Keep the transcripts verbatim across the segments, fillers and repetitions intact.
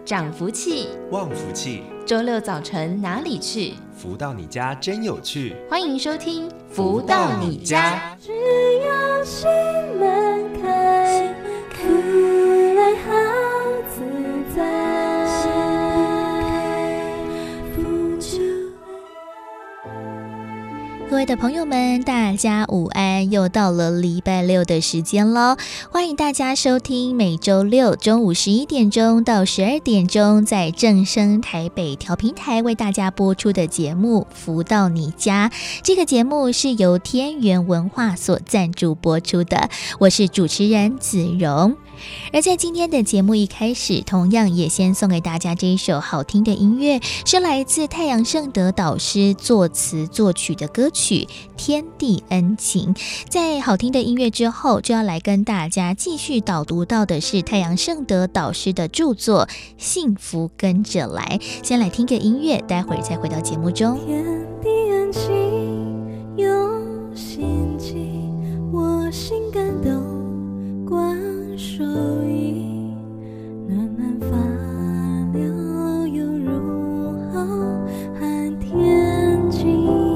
长福气， 旺福气。 周六早晨哪里去？ 福到你家真有趣。 欢迎收听福到你家。 只要心门开，出来好自在。福就各位的朋友们，大家午安，又到了礼拜六的时间咯，欢迎大家收听每周六中午十一点钟到十二点钟在正声台北调频台为大家播出的节目福到你家。这个节目是由天元文化所赞助播出的，我是主持人子荣。而在今天的节目一开始，同样也先送给大家这一首好听的音乐，是来自太阳盛德导师作词作曲的歌曲《天地恩情》。在好听的音乐之后，就要来跟大家继续导读到的是太阳盛德导师的著作《幸福跟着来》。先来听个音乐，待会儿再回到节目中。天地恩情用心记，我心感动关手艺，暖暖发流，犹如浩瀚天际，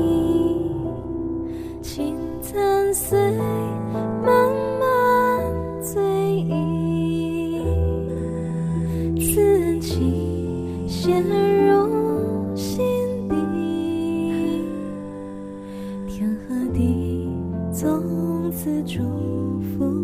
情残碎，慢慢醉意，此恩情陷入心底，天和地从此祝福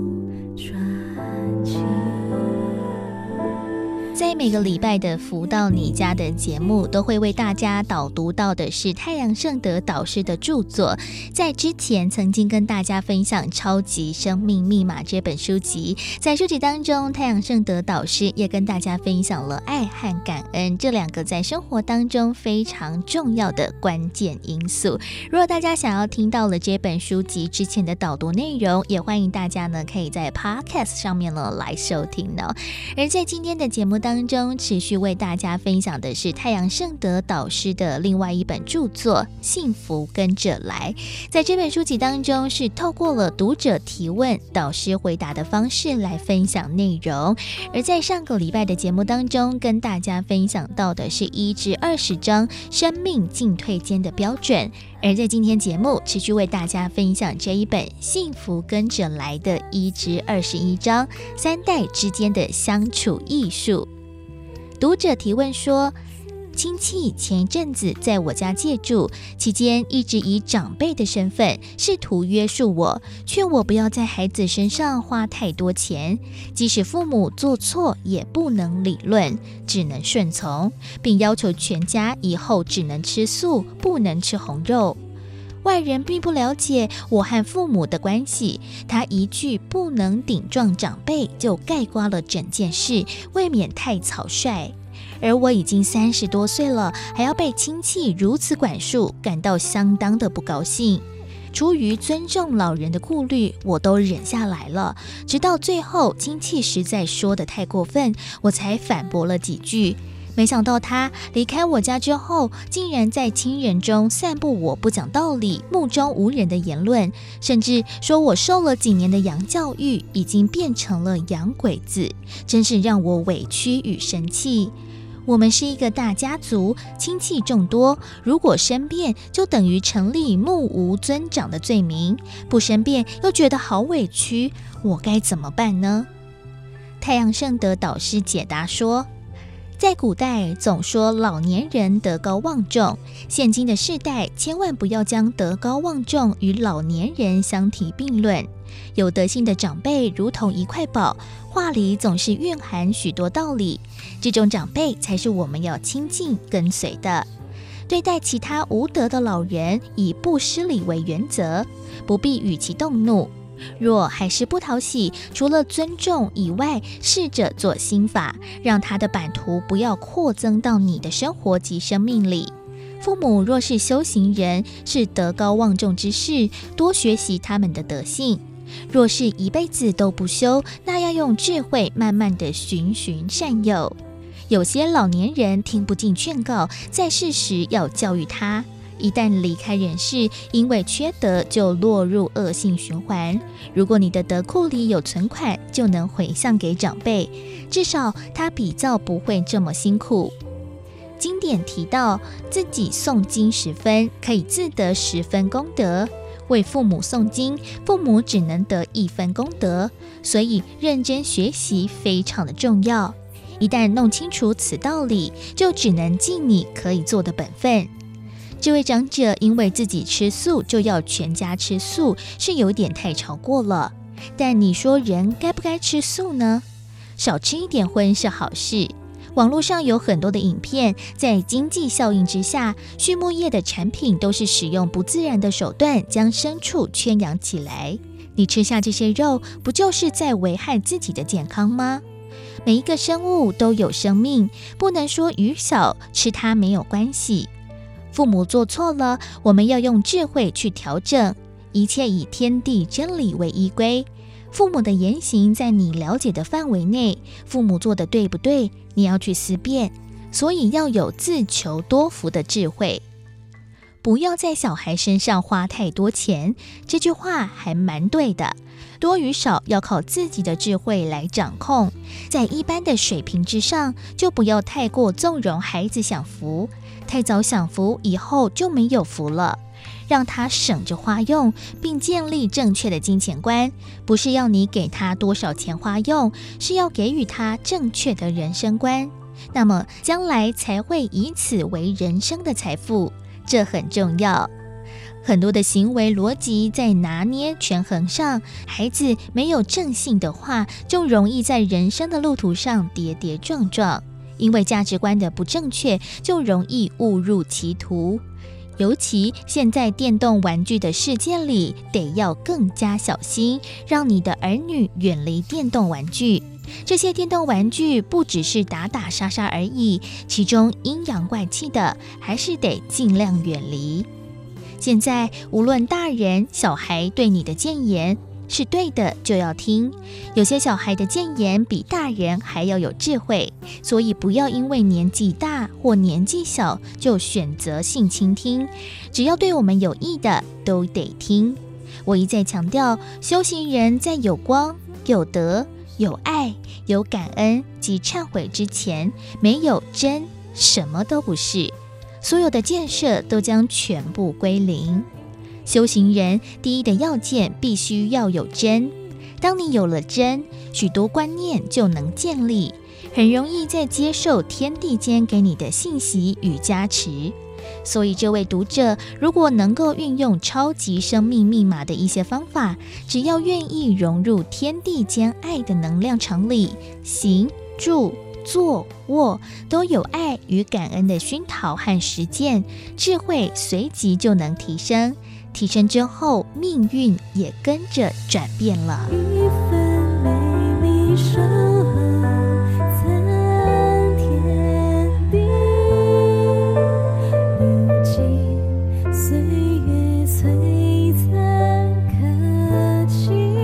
在每个礼拜的福到你家的节目，都会为大家导读到的是太阳盛德导师的著作。在之前曾经跟大家分享《超级生命密码》这本书籍，在书籍当中，太阳盛德导师也跟大家分享了爱和感恩这两个在生活当中非常重要的关键因素。如果大家想要听到了这本书籍之前的导读内容，也欢迎大家呢可以在 Podcast 上面呢来收听呢。而在今天的节目当中，持续为大家分享的是太阳盛德导师的另外一本著作《幸福跟着来》。在这本书籍当中，是透过了读者提问、导师回答的方式来分享内容。而在上个礼拜的节目当中，跟大家分享到的是一至二十章生命进退间的标准。而在今天节目持续为大家分享这一本《幸福跟着来》的一至二十一章三代之间的相处艺术。读者提问说，亲戚前一阵子在我家借住，期间一直以长辈的身份试图约束我，劝我不要在孩子身上花太多钱，即使父母做错也不能理论，只能顺从，并要求全家以后只能吃素，不能吃红肉。外人并不了解我和父母的关系，他一句不能顶撞长辈就概括了整件事，未免太草率。而我已经三十多岁了，还要被亲戚如此管束，感到相当的不高兴。出于尊重老人的顾虑，我都忍下来了，直到最后亲戚实在说得太过分，我才反驳了几句。没想到他离开我家之后，竟然在亲人中散布我不讲道理、目中无人的言论，甚至说我受了几年的洋教育，已经变成了洋鬼子，真是让我委屈与生气。我们是一个大家族，亲戚众多，如果申辩就等于成立目无尊长的罪名，不申辩又觉得好委屈，我该怎么办呢？太阳盛德导师解答说，在古代总说老年人德高望重，现今的世代千万不要将德高望重与老年人相提并论。有德性的长辈如同一块宝，话里总是蕴含许多道理，这种长辈才是我们要亲近跟随的。对待其他无德的老人，以不失礼为原则，不必与其动怒。若还是不讨喜，除了尊重以外，试着做心法，让他的版图不要扩增到你的生活及生命里。父母若是修行人，是德高望重之士，多学习他们的德性。若是一辈子都不修，那要用智慧慢慢的循循善诱。有些老年人听不进劝告，在世时要教育他， 一旦离开人世，因为缺德就落入恶性循环。如果你的德库里有存款，就能回向给长辈，至少他比较不会这么辛苦。经典提到，自己诵经十分，可以自得十分功德；为父母诵经，父母只能得一分功德。所以认真学习非常的重要。一旦弄清楚此道理，就只能尽你可以做的本分。这位长者因为自己吃素就要全家吃素，是有点太超过了。但你说人该不该吃素呢？少吃一点荤是好事。网络上有很多的影片，在经济效应之下，畜牧业的产品都是使用不自然的手段将牲畜圈养起来。你吃下这些肉，不就是在危害自己的健康吗？每一个生物都有生命，不能说鱼小吃它没有关系。父母做错了，我们要用智慧去调整，一切以天地真理为依归。父母的言行在你了解的范围内，父母做的对不对，你要去思辨，所以要有自求多福的智慧。不要在小孩身上花太多钱，这句话还蛮对的。多与少要靠自己的智慧来掌控，在一般的水平之上，就不要太过纵容孩子享福，太早享福以后就没有福了。让他省着花用，并建立正确的金钱观，不是要你给他多少钱花用，是要给予他正确的人生观，那么将来才会以此为人生的财富，这很重要。很多的行为逻辑在拿捏权衡上，孩子没有正性的话，就容易在人生的路途上跌跌撞撞，因为价值观的不正确，就容易误入歧途。尤其现在电动玩具的世界里，得要更加小心，让你的儿女远离电动玩具。这些电动玩具不只是打打杀杀而已，其中阴阳怪气的，还是得尽量远离。现在无论大人小孩对你的谏言是对的，就要听。有些小孩的谏言比大人还要有智慧，所以不要因为年纪大或年纪小就选择性倾听，只要对我们有益的都得听。我一再强调，修行人在有光、有德、有爱、有感恩及忏悔之前，没有真，什么都不是，所有的建设都将全部归零。修行人第一的要件必须要有真，当你有了真，许多观念就能建立，很容易在接受天地间给你的信息与加持。所以这位读者如果能够运用超级生命密码的一些方法，只要愿意融入天地间爱的能量场里，行住坐卧都有爱与感恩的熏陶和实践，智慧随即就能提升。提升之后，命运也跟着转变了。一份美丽守候参天地，流金岁月璀璨可期。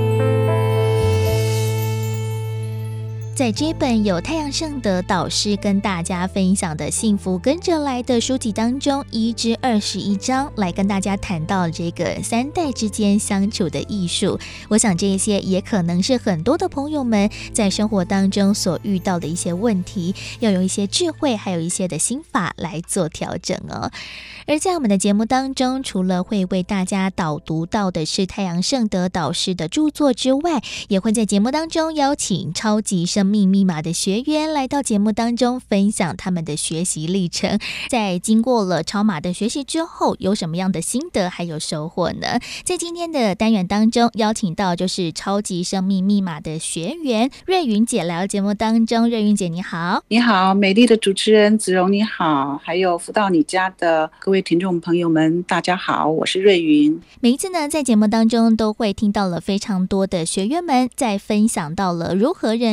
在这本有太阳圣德导师跟大家分享的幸福跟着来的书籍当中，一至二十一章来跟大家谈到这个三代之间相处的艺术。我想这些也可能是很多的朋友们在生活当中所遇到的一些问题，要有一些智慧，还有一些的心法来做调整哦。而在我们的节目当中，除了会为大家导读到的是太阳圣德导师的著作之外，也会在节目当中邀请超级生命密码的学员来到节目当中分享他们的学习历程，在经过了超码的学习之后，有什么样的心得还有收获呢？在今天的单元当中，邀请到就是超级生命密码的学员瑞云姐来到节目当中。瑞云姐你好。 你好，美丽的主持人子荣你好，还有福到你家的各位听众朋友们大家好，我是瑞云。 每一次呢在节目当中都会听到了非常多的学员们在分享到了如何认识超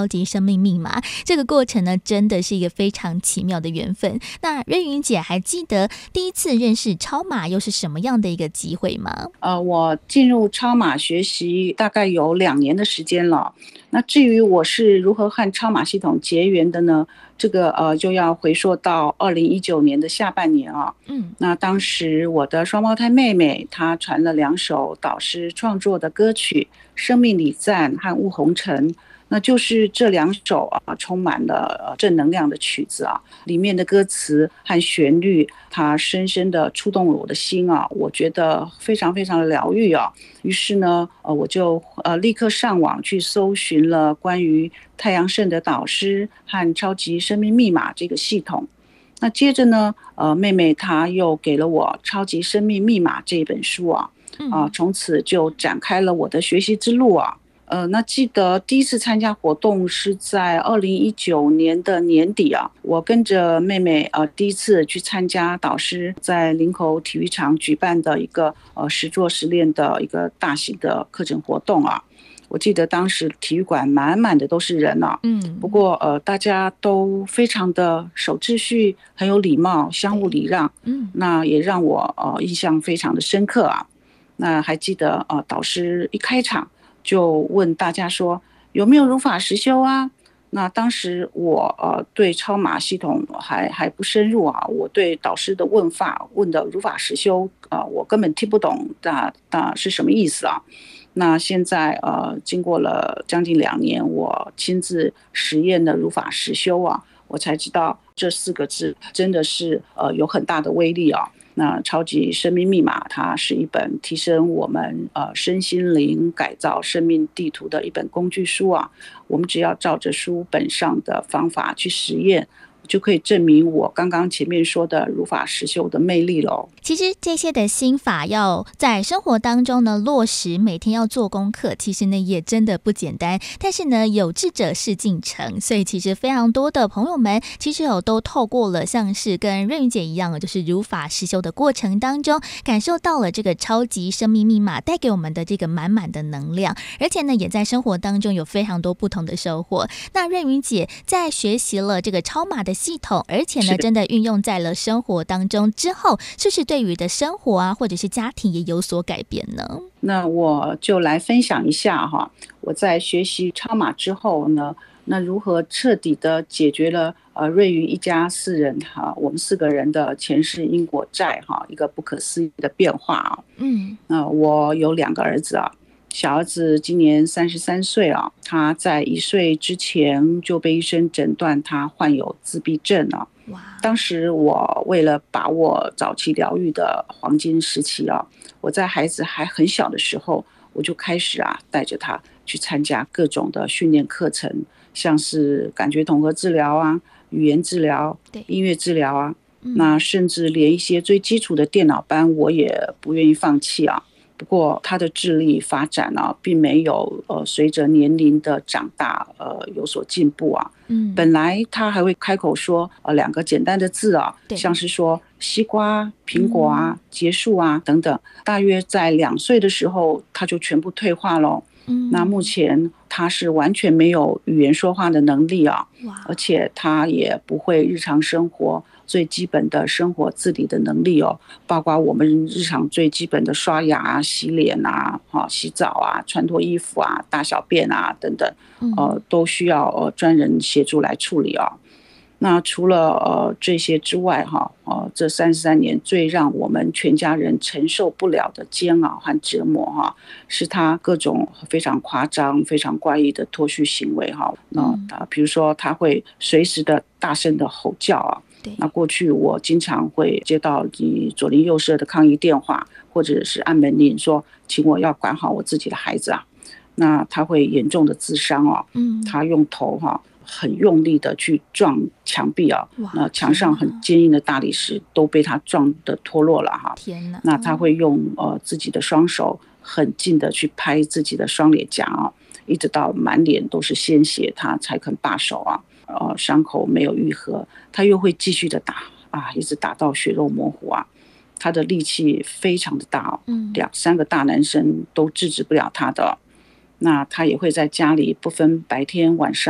级生命密码，这个过程呢，真的是一个非常奇妙的缘分。那瑞云姐还记得第一次认识超码又是什么样的一个机会吗？ 呃，我进入超码学习大概有两年的时间了。那至于我是如何和超码系统结缘的呢？这个呃就要回溯到二零一九年的下半年啊。嗯，那当时我的双胞胎妹妹她传了两首导师创作的歌曲《生命礼赞》和《雾红尘》。那就是这两首啊，充满了正能量的曲子啊，里面的歌词和旋律，它深深的触动了我的心啊，我觉得非常非常的疗愈啊。于是呢，呃，我就呃立刻上网去搜寻了关于太阳圣的导师和超级生命密码这个系统。那接着呢，呃，妹妹她又给了我《超级生命密码》这本书啊，啊，从此就展开了我的学习之路啊。呃，那记得第一次参加活动是在二零一九年的年底啊，我跟着妹妹呃第一次去参加导师在林口体育场举办的一个呃实作实练的一个大型的课程活动啊。我记得当时体育馆满满的都是人啊，嗯，不过呃大家都非常的守秩序，很有礼貌，相互礼让，嗯，那也让我呃印象非常的深刻啊。那还记得呃导师一开场就问大家说有没有如法实修啊？那当时我呃对超码系统还还不深入啊，我对导师的问法问的如法实修啊、呃，我根本听不懂那那是什么意思啊？那现在呃经过了将近两年，我亲自实验的如法实修啊，我才知道这四个字真的是呃有很大的威力啊。那超级生命密码它是一本提升我们呃身心灵改造生命地图的一本工具书啊，我们只要照着书本上的方法去实验，就可以证明我刚刚前面说的如法实修的魅力咯。 其实这些的心法要在生活当中呢落实，每天要做功课，其实呢也真的不简单。但是呢有志者事竟成，所以其实非常多的朋友们其实有都透过了像是跟瑞云姐一样，就是如法实修的过程当中，感受到了这个超级生命密码带给我们的这个满满的能量，而且呢也在生活当中有非常多不同的收获。那瑞云姐在学习了这个超码的系统，而且呢真的运用在了生活当中之后，是不是对于的生活啊或者是家庭也有所改变呢？ 那我就来分享一下哈，我在学习超码之后呢，那如何彻底的解决了呃瑞云一家四人哈，我们四个人的前世因果债哈，一个不可思议的变化啊。嗯，那我有两个儿子啊，小儿子今年三十三岁啊，他在一岁之前就被医生诊断他患有自闭症啊。当时我为了把握早期疗愈的黄金时期啊，我在孩子还很小的时候，我就开始啊带着他去参加各种的训练课程，像是感觉统合治疗啊、语言治疗、音乐治疗啊，那甚至连一些最基础的电脑班我也不愿意放弃啊。不过他的智力发展啊，并没有呃随着年龄的长大呃有所进步啊。嗯，本来他还会开口说呃两个简单的字啊，像是说西瓜、苹果啊、嗯、结束啊等等。大约在两岁的时候，他就全部退化了。嗯，那目前他是完全没有语言说话的能力啊，而且他也不会日常生活最基本的生活自理的能力哦，包括我们日常最基本的刷牙啊、洗脸啊、洗澡啊、穿脱衣服啊、大小便啊等等，呃，都需要呃专人协助来处理啊。那除了呃这些之外哈，呃这三十三年最让我们全家人承受不了的煎熬和折磨哈，是他各种非常夸张、非常怪异的脱序行为哈。那他比如说他会随时的大声的吼叫啊。那过去我经常会接到你左邻右舍的抗议电话，或者是按门铃说，请我要管好我自己的孩子啊。那他会严重的自伤哦，嗯，他用头哈、啊、很用力的去撞墙壁啊，那墙上很坚硬的大理石都被他撞得脱落了哈。天哪！那他会用呃自己的双手很近的去拍自己的双脸颊啊，一直到满脸都是鲜血，他才肯罢手啊。呃，伤口没有愈合，他又会继续的打啊，一直打到血肉模糊啊。他的力气非常的大哦，嗯，两三个大男生都制止不了他的。那他也会在家里不分白天晚上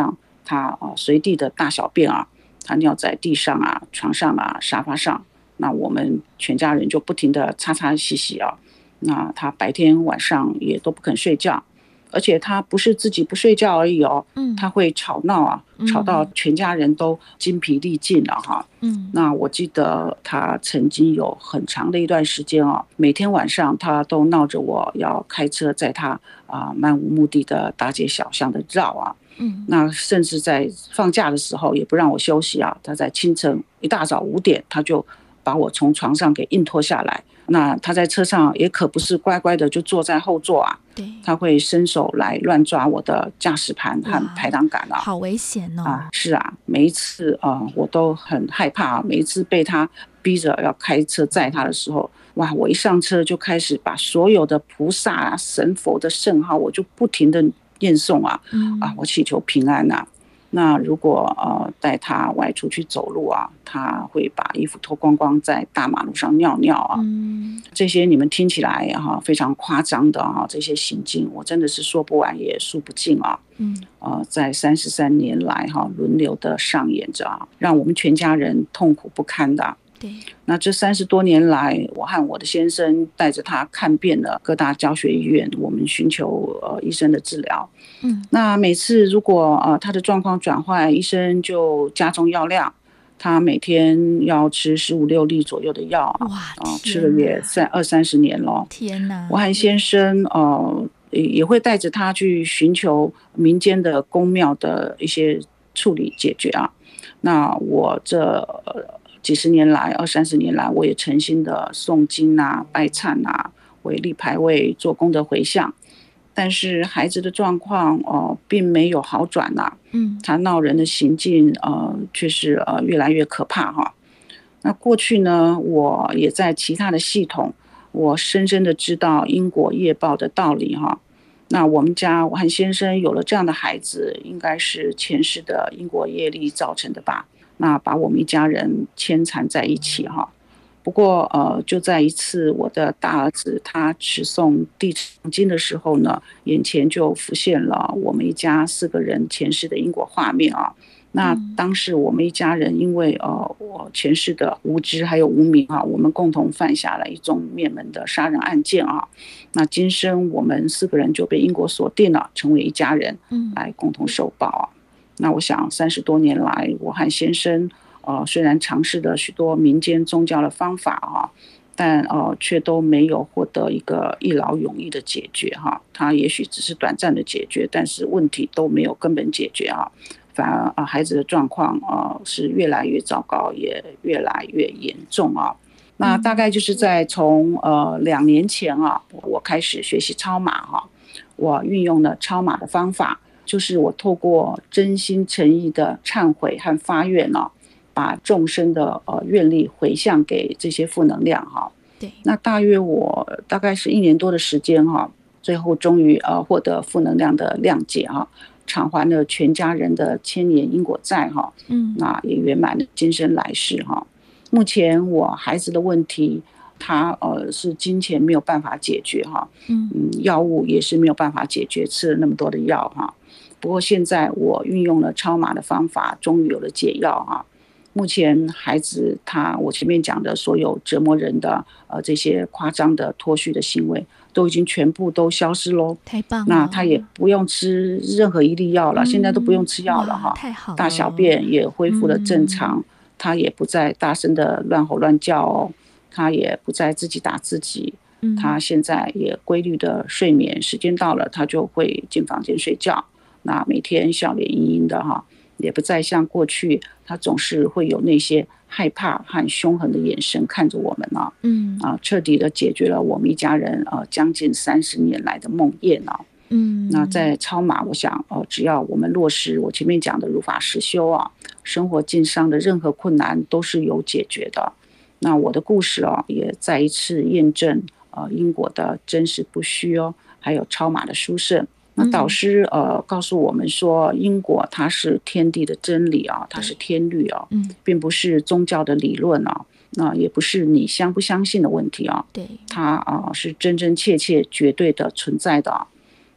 他啊随地的大小便啊，他尿在地上啊、床上啊、沙发上，那我们全家人就不停的擦擦洗洗啊。那他白天晚上也都不肯睡觉，而且他不是自己不睡觉而已哦，嗯，他会吵闹啊，吵到全家人都精疲力尽了哈。嗯，那我记得他曾经有很长的一段时间哦，每天晚上他都闹着我要开车载他啊、呃、漫无目的的大街小巷的绕啊。嗯，那甚至在放假的时候也不让我休息啊，他在清晨一大早五点他就把我从床上给硬拖下来。那他在车上也可不是乖乖的就坐在后座啊，对，他会伸手来乱抓我的驾驶盘和排挡杆啊， 好危险哦！ 啊，是啊，每一次啊、呃，我都很害怕，每一次被他逼着要开车载他的时候，哇，我一上车就开始把所有的菩萨啊、神佛的圣号，我就不停的念诵啊，嗯、啊，我祈求平安啊。那如果呃带他外出去走路啊，他会把衣服脱光光在大马路上尿尿啊，嗯、这些你们听起来哈、啊、非常夸张的哈、啊、这些行径，我真的是说不完也数不尽啊。嗯，呃，在三十三年来哈、啊、轮流的上演着啊，让我们全家人痛苦不堪的、啊。对，那这三十多年来，我和我的先生带着他看遍了各大教学医院，我们寻求呃医生的治疗。嗯，那每次如果呃他的状况转坏，医生就加重药量，他每天要吃十五六粒左右的药啊，呃、吃了也三二三十年了。天哪！我和先生呃也会带着他去寻求民间的公庙的一些处理解决啊。那我这、呃几十年来，二三十年来，我也诚心的诵经啊、拜忏啊、为立牌位、做功德回向，但是孩子的状况呃并没有好转呐、啊，嗯，他闹人的行径呃却是呃越来越可怕哈。那过去呢，我也在其他的系统，我深深的知道因果业报的道理哈。那我们家我和先生有了这样的孩子，应该是前世的因果业力造成的吧。那把我们一家人牵缠在一起哈。不过呃，就在一次我的大儿子他持诵地藏经的时候呢，眼前就浮现了我们一家四个人前世的因果画面啊。那当时我们一家人因为呃我前世的无知还有无明啊，我们共同犯下了一宗灭门的杀人案件啊。那今生我们四个人就被因果锁定了，成为一家人，来共同受报啊。那我想三十多年来，我和先生呃虽然尝试了许多民间宗教的方法啊，但呃却都没有获得一个一劳永逸的解决哈。它也许只是短暂的解决，但是问题都没有根本解决啊。反而啊孩子的状况啊是越来越糟糕，也越来越严重啊。那大概就是在从呃两年前啊，我开始学习超马哈，我运用了超马的方法。就是我透过真心诚意的忏悔和发愿啊，把众生的呃愿力回向给这些负能量哈。对，那大约我大概是一年多的时间哈，最后终于呃获得负能量的谅解哈，偿还了全家人的千年因果债哈。嗯，那也圆满了今生来世哈。目前我孩子的问题，他呃是金钱没有办法解决哈，嗯，药物也是没有办法解决，吃了那么多的药哈。不过现在我运用了超马的方法，终于有了解药哈。目前孩子他我前面讲的所有折磨人的呃这些夸张的脱序的行为，都已经全部都消失喽。太棒了！那他也不用吃任何一粒药了，嗯、现在都不用吃药了哈。太好了！大小便也恢复了正常，嗯、他也不再大声的乱吼乱叫哦，他也不再自己打自己。嗯、他现在也规律的睡眠，时间到了他就会进房间睡觉。那每天笑脸盈盈的哈，也不再像过去，他总是会有那些害怕和凶狠的眼神看着我们啊，嗯啊，彻底的解决了我们一家人呃将近三十年来的梦魇啊，嗯，那在超马，我想呃只要我们落实我前面讲的如法实修啊，生活境上的任何困难都是有解决的。那我的故事啊，也再一次验证呃因果的真实不虚哦，还有超马的殊胜。那导师呃告诉我们说，因果它是天地的真理啊，它是天律啊，并不是宗教的理论啊，那也不是你相不相信的问题啊，对，它啊是真真切切绝对的存在的啊。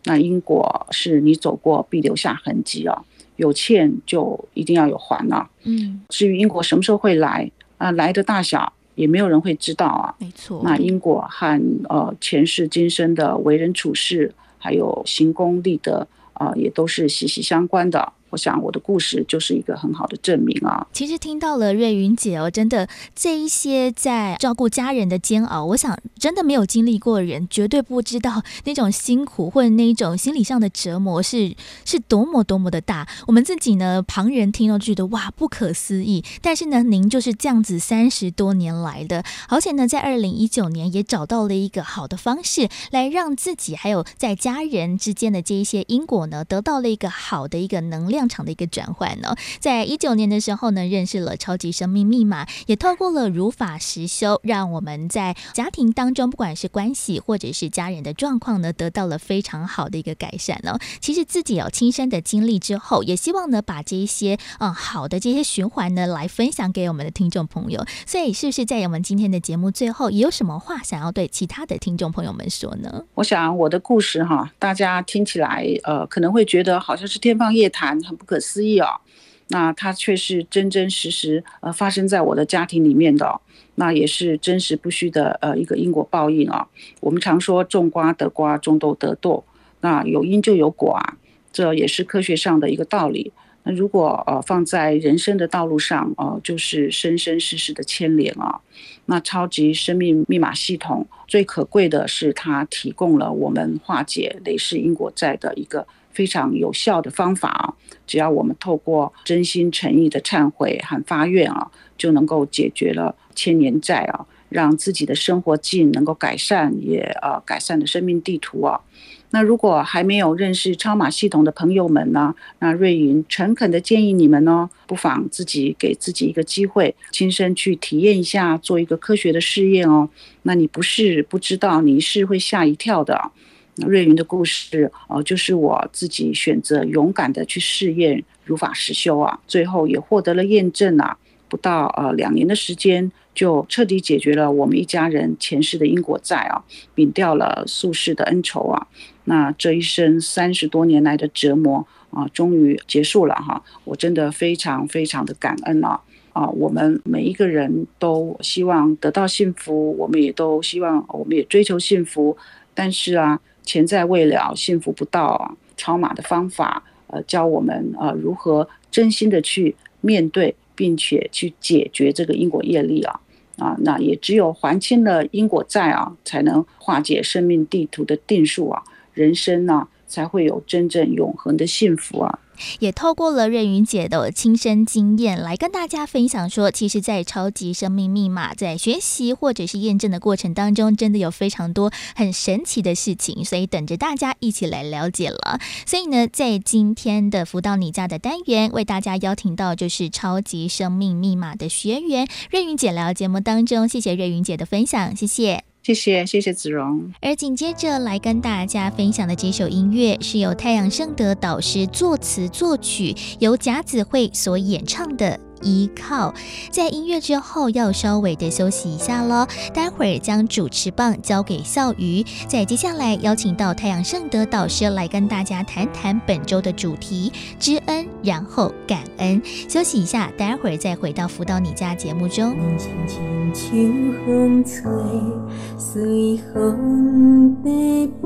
那因果是你走过必留下痕迹啊，有欠就一定要有还啊。 嗯， 至于因果什么时候会来啊，来的大小也没有人会知道啊。 没错。 那因果和呃前世今生的为人处事，还有行功立德啊、呃，也都是息息相关的。我想我的故事就是一个很好的证明啊。 其实听到了瑞云姐哦，真的这一些在照顾家人的煎熬，我想真的没有经历过的人绝对不知道那种辛苦或者那一种心理上的折磨是是多么多么的大。我们自己呢，旁人听到觉得哇不可思议，但是呢，您就是这样子三十多年来的，而且呢，在二零一九年也找到了一个好的方式，来让自己还有在家人之间的这一些因果呢，得到了一个好的一个能量场的一个转换呢。在一九年的时候呢，认识了超级生命密码，也透过了如法实修，让我们在家庭当中，不管是关系或者是家人的状况呢，得到了非常好的一个改善呢。其实自己有亲身的经历之后，也希望呢把这一些嗯好的这些循环呢来分享给我们的听众朋友。所以是不是在我们今天的节目最后，也有什么话想要对其他的听众朋友们说呢？ 我想我的故事哈，大家听起来呃可能会觉得好像是天方夜谭，很不可思议哦。那它却是真真实实呃发生在我的家庭里面的、哦，那也是真实不虚的呃一个因果报应啊、哦。我们常说种瓜得瓜，种豆得豆，那有因就有果啊，这也是科学上的一个道理。那如果呃放在人生的道路上，呃就是生生世世的牵连啊。那超级生命密码系统最可贵的是，它提供了我们化解累世因果债的一个非常有效的方法啊。只要我们透过真心诚意的忏悔和发愿啊，就能够解决了千年债啊，让自己的生活境能够改善，也呃改善了生命地图啊。那如果还没有认识超码系统的朋友们呢，那瑞云诚恳的建议你们呢，不妨自己给自己一个机会，亲身去体验一下，做一个科学的试验哦。那你不是不知道，你是会吓一跳的。瑞云的故事、呃、就是我自己选择勇敢的去试验如法实修啊，最后也获得了验证啊。不到呃两年的时间，就彻底解决了我们一家人前世的因果债啊，泯掉了宿世的恩仇啊。那这一生三十多年来的折磨啊，终于结束了哈！我真的非常非常的感恩啊！啊，我们每一个人都希望得到幸福，我们也都希望，我们也追求幸福，但是啊，钱在未了，幸福不到啊。超码的方法，呃，教我们呃如何真心的去面对，并且去解决这个因果业力啊。啊，那也只有还清了因果债啊，才能化解生命地图的定数啊，人生呢、啊、才会有真正永恒的幸福啊。 也透过了瑞云姐的亲身经验来跟大家分享说，其实在超级生命密码在学习或者是验证的过程当中，真的有非常多很神奇的事情，所以等着大家一起来了解了。所以呢，在今天的辅导你家的单元，为大家邀请到就是超级生命密码的学员瑞云姐聊节目当中，谢谢瑞云姐的分享，谢谢。 谢谢，谢谢子荣。 而紧接着来跟大家分享的这首音乐，是由太阳圣德导师作词作曲，由贾子慧所演唱的依靠。在音乐之后要稍微的休息一下咯，待会儿将主持棒交给笑瑜，在接下来邀请到太阳圣德导师来跟大家谈谈本周的主题知恩然后感恩。休息一下，待会儿再回到辅导你家节目中。 秋风吹，随风飞飞，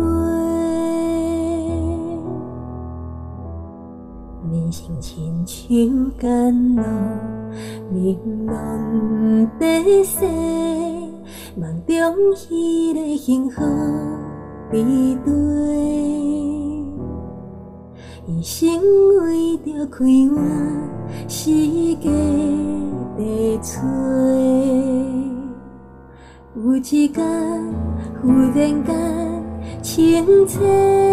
人生亲像甘露，玲珑地洗，梦中迄个幸福比对，一生为着开换世界地找。有一天，忽然间清醒，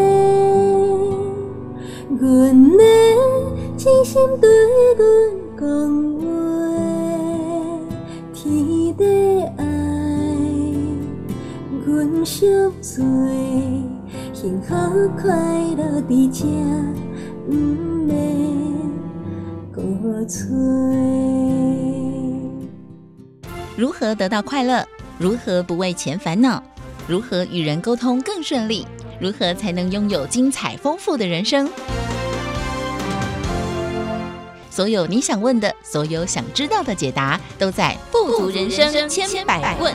阮的真心对阮讲话，天地爱，阮惜做，幸福快乐伫这，不免搁找。 如何得到快乐？如何不为钱烦恼？如何与人沟通更顺利？ 如何才能拥有精彩丰富的人生？所有你想问的，所有想知道的解答，都在《富足人生千百问》。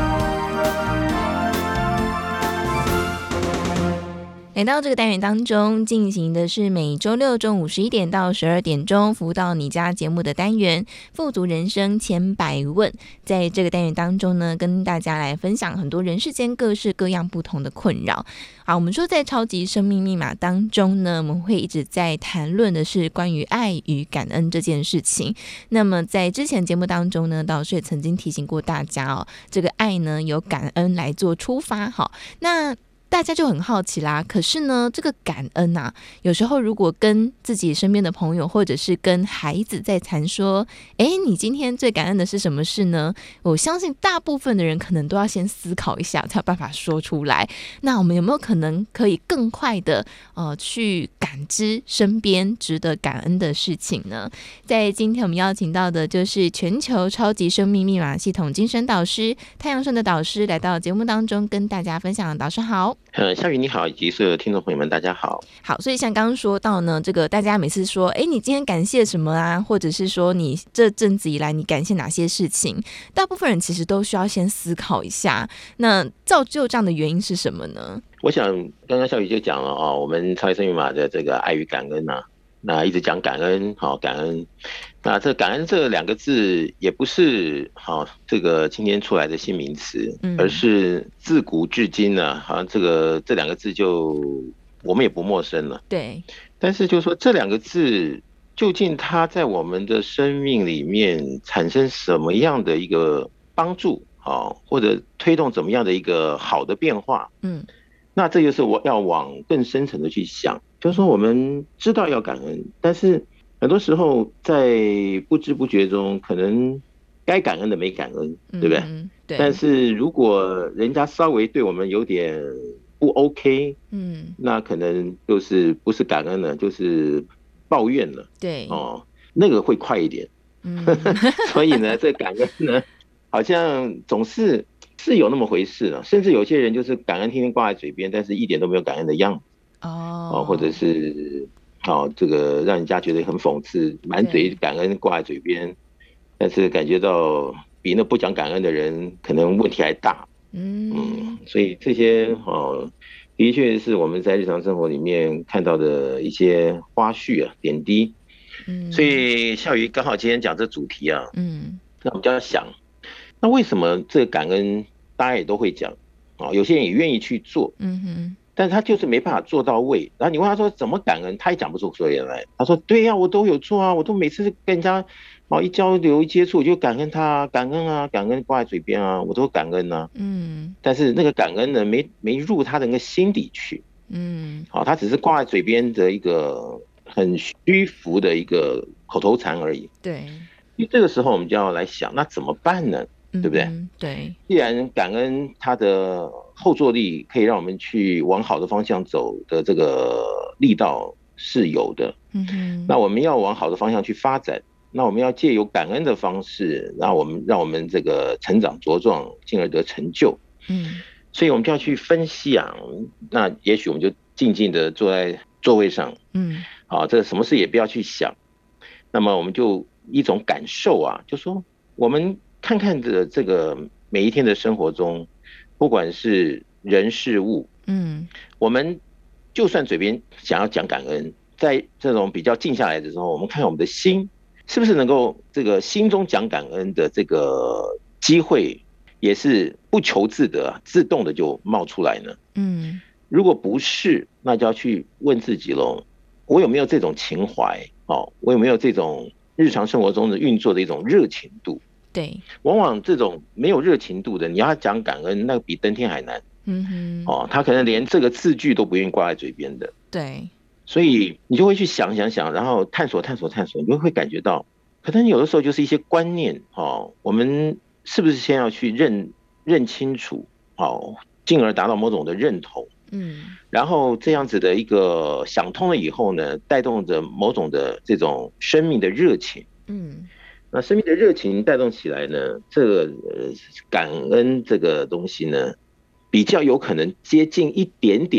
来到这个单元当中，进行的是每周六中午十一点到十二点钟服务到你家节目的单元《富足人生千百问》。在这个单元当中呢，跟大家来分享很多人世间各式各样不同的困扰。好，我们说在超级生命密码当中呢，我们会一直在谈论的是关于爱与感恩这件事情。那么在之前节目当中呢，导师也曾经提醒过大家哦，这个爱呢由感恩来做出发。好，那大家就很好奇啦，可是呢这个感恩啊，有时候如果跟自己身边的朋友或者是跟孩子在谈说，诶，你今天最感恩的是什么事呢？我相信大部分的人可能都要先思考一下才有办法说出来。那我们有没有可能可以更快的呃去感知身边值得感恩的事情呢？在今天我们邀请到的就是全球超级生命密码系统精神导师太阳顺的导师来到节目当中跟大家分享。导师好。 呃，夏雨你好，以及所有的听众朋友们，大家好。 好，所以像刚刚说到呢，这个大家每次说，哎，你今天感谢什么啊？或者是说你这阵子以来你感谢哪些事情？大部分人其实都需要先思考一下。那造就这样的原因是什么呢？ 我想刚刚夏雨就讲了哦，我们超级生命密码的这个爱与感恩啊，那一直讲感恩，好、哦、感恩。那这感恩这两个字也不是好、哦、这个今天出来的新名词，嗯、而是自古至今呢、啊，好像这个这两个字就我们也不陌生了。 对。 但是就是说这两个字究竟它在我们的生命里面产生什么样的一个帮助，好、哦、或者推动怎么样的一个好的变化？嗯，那这就是我要往更深层的去想，就是说我们知道要感恩，但是很多时候在不知不觉中，可能该感恩的没感恩，对不对？嗯、对。但是如果人家稍微对我们有点不 OK， 嗯，那可能就是不是感恩了，就是抱怨了。对。哦，那个会快一点。嗯。所以呢，这感恩呢，好像总是是有那么回事了。甚至有些人就是感恩天天挂在嘴边，但是一点都没有感恩的样子。哦。哦，或者是。好、哦，这个让人家觉得很讽刺，满嘴感恩挂在嘴边，但是感觉到比那不讲感恩的人可能问题还大。嗯, 嗯所以这些哦，的确是我们在日常生活里面看到的一些花絮啊、点滴。嗯，所以夏雨刚好今天讲这主题啊，嗯，那我们就要想，那为什么这个感恩大家也都会讲啊、哦？有些人也愿意去做，嗯哼。但是他就是没办法做到位，然后你问他说怎么感恩，他也讲不出所以然来。他说对呀、啊，我都有做啊，我都每次跟人家一交流一接触，我就感恩他，感恩啊，感恩挂在嘴边啊，我都感恩啊。嗯，但是那个感恩呢，没没入他的那个心底去。嗯，好，他只是挂在嘴边的一个很虚浮的一个口头禅而已。对，因为这个时候我们就要来想，那怎么办呢？对不对？嗯、对，既然感恩它的后坐力可以让我们去往好的方向走的这个力道是有的，嗯哼，那我们要往好的方向去发展，那我们要借由感恩的方式，让我们让我们这个成长茁壮，进而得成就。嗯，所以我们就要去分析啊，那也许我们就静静的坐在座位上，嗯，好，这个什么事也不要去想，那么我们就一种感受啊，就说我们看看的这个每一天的生活中，不管是人事物，嗯，我们就算嘴边想要讲感恩，在这种比较静下来的时候，我们看看我们的心是不是能够这个心中讲感恩的这个机会，也是不求自得，自动的就冒出来呢？嗯，如果不是，那就要去问自己喽，我有没有这种情怀？哦，我有没有这种日常生活中的运作的一种热情度？对，往往这种没有热情度的，你要讲感恩，那比登天还难。嗯哼，哦，他可能连这个字句都不愿意挂在嘴边的。对，所以你就会去想想想，然后探索探索探索，你就会感觉到，可能有的时候就是一些观念，哦，我们是不是先要去认认清楚，哦，进而达到某种的认同。嗯，然后这样子的一个想通了以后呢，带动着某种的这种生命的热情。嗯。那生命的热情带动起来呢，这个、呃、感恩这个东西呢，比较有可能接近一点点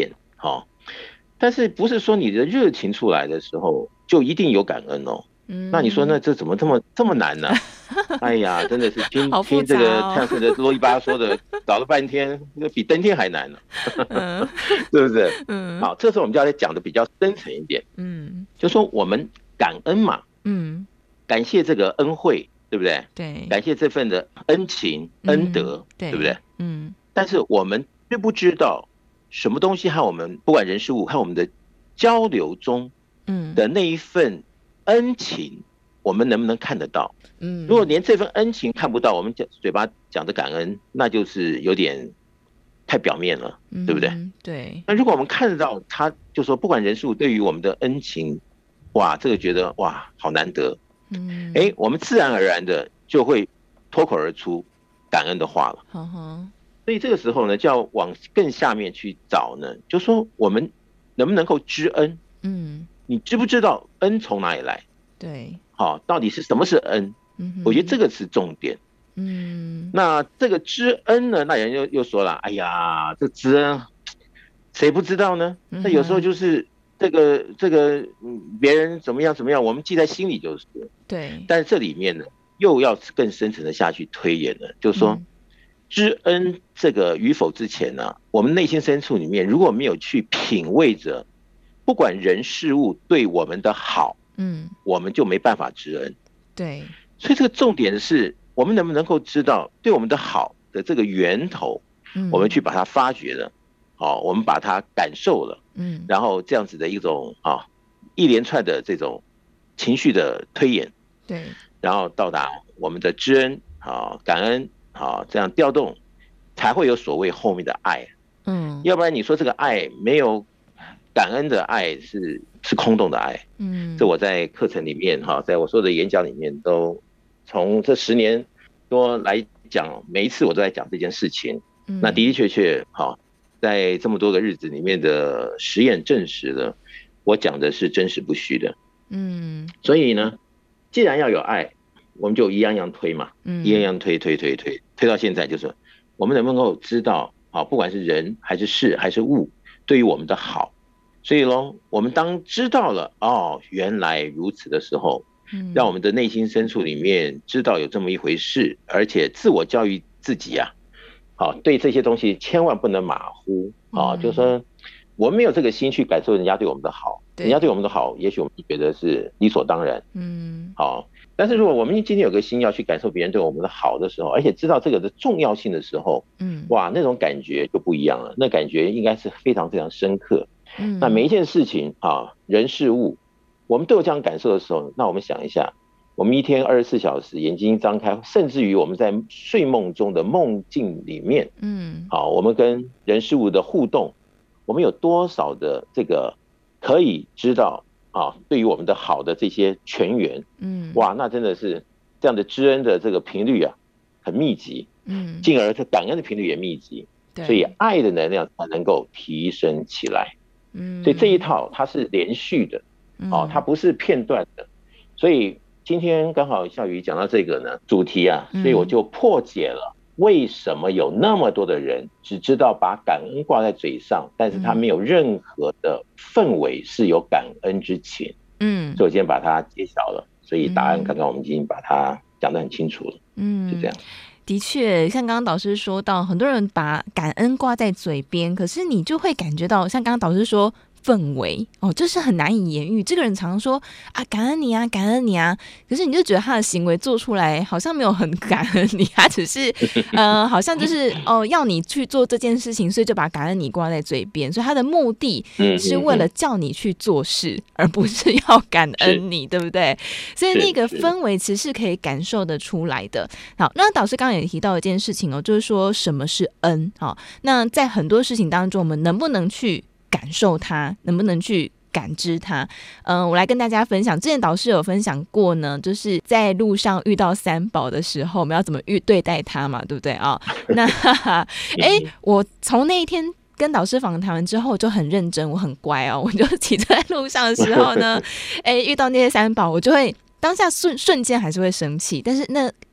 好、哦，但是不是说你的热情出来的时候就一定有感恩哦？嗯，那你说那这怎么这么这么难呢、啊？哎呀，真的是听、哦、听这个太阳圣德啰里吧嗦的，搞了半天，比登天还难呢、啊，嗯、是不是？嗯，好，这时候我们就要来讲的比较深层一点，嗯，就说我们感恩嘛，嗯，感谢这个恩惠，对不对？ 对， 感谢这份的恩情、恩德，嗯、对, 对不对？嗯，但是我们知不知道什么东西和我们不管人事物和我们的交流中，嗯的那一份恩情，我们能不能看得到？嗯，如果连这份恩情看不到，我们讲嘴巴讲的感恩，那就是有点太表面了，嗯、对不对？ 对。 那如果我们看得到，他就说不管人事物对于我们的恩情，哇，这个觉得哇好难得，嗯，哎，我们自然而然的就会脱口而出感恩的话了。呵呵，所以这个时候呢，就要往更下面去找呢，就说我们能不能够知恩？嗯。你知不知道恩从哪里来？ 对， 好、哦，到底是什么是恩？嗯，我觉得这个是重点。嗯，那这个知恩呢，那人又又说了，哎呀，这知恩谁不知道呢？那有时候就是这个这个别人怎么样怎么样，我们记在心里就是。 对， 但是这里面呢，又要更深层的下去推演了，就是说、嗯、知恩这个与否之前呢、啊，我们内心深处里面如果没有去品味着。不管人事物对我们的好，嗯，我们就没办法知恩。 对， 所以这个重点是我们能不能够知道对我们的好的这个源头，嗯，我们去把它发掘了，哦，我们把它感受了，嗯，然后这样子的一种啊一连串的这种情绪的推演， 对， 然后到达我们的知恩啊感恩啊这样调动，才会有所谓后面的爱，嗯，要不然你说这个爱没有。感恩的爱是是空洞的爱，嗯，这我在课程里面哈，在我所有的演讲里面都从这十年多来讲，每一次我都在讲这件事情。嗯、那的的确确哈，在这么多个日子里面的实验证实了，我讲的是真实不虚的。嗯，所以呢，既然要有爱，我们就一样样推嘛，嗯，一样样推推推推推到现在，就是我们能不能够知道啊，不管是人还是事还是物，对于我们的好。所以咯，我们当知道了哦，原来如此的时候，嗯，让我们的内心深处里面知道有这么一回事，而且自我教育自己啊，好，对这些东西千万不能马虎啊，嗯，就是说我们没有这个心去感受人家对我们的好，人家对我们的好，也许我们觉得是理所当然，嗯，好，但是如果我们今天有个心要去感受别人对我们的好的时候，而且知道这个的重要性的时候，嗯，哇，那种感觉就不一样了，那感觉应该是非常非常深刻。嗯，那每一件事情啊，人事物，我们都有这样感受的时候，那我们想一下，我们一天二十四小时眼睛张开，甚至于我们在睡梦中的梦境里面，嗯，好，我们跟人事物的互动，我们有多少的这个可以知道啊，对于我们的好的这些泉源，嗯，哇，那真的是这样的知恩的这个频率啊，很密集，嗯，进而这感恩的频率也密集，所以爱的能量才能够提升起来。嗯，所以这一套它是连续的，哦，它不是片段的，所以今天刚好孝瑜讲到这个呢主题啊，所以我就破解了为什么有那么多的人只知道把感恩挂在嘴上，但是他没有任何的氛围是有感恩之情。嗯，所以我今天把它揭晓了，所以答案刚刚我们已经把它讲得很清楚了。嗯，就这样。 的确，像刚刚导师说到，很多人把感恩挂在嘴边，可是你就会感觉到，像刚刚导师说氛围哦，这是很难以言喻。这个人常说啊，感恩你啊，感恩你啊，可是你就觉得他的行为做出来好像没有很感恩你，他只是呃，好像就是哦，要你去做这件事情，所以就把感恩你挂在嘴边，所以他的目的是为了叫你去做事，而不是要感恩你，对不对？所以那个氛围其实是可以感受得出来的。好，那导师刚刚也提到一件事情哦，就是说什么是恩？好，那在很多事情当中，我们能不能去感受它，能不能去感知它？嗯、呃，我来跟大家分享，之前导师有分享过呢，就是在路上遇到三宝的时候，我们要怎么遇对待它嘛，对不对啊？那哎，我从那一天跟导师访谈完之后，就很认真，我很乖哦，我就骑在路上的时候呢，哎，遇到那些三宝，我就会当下瞬瞬间还是会生气，但是那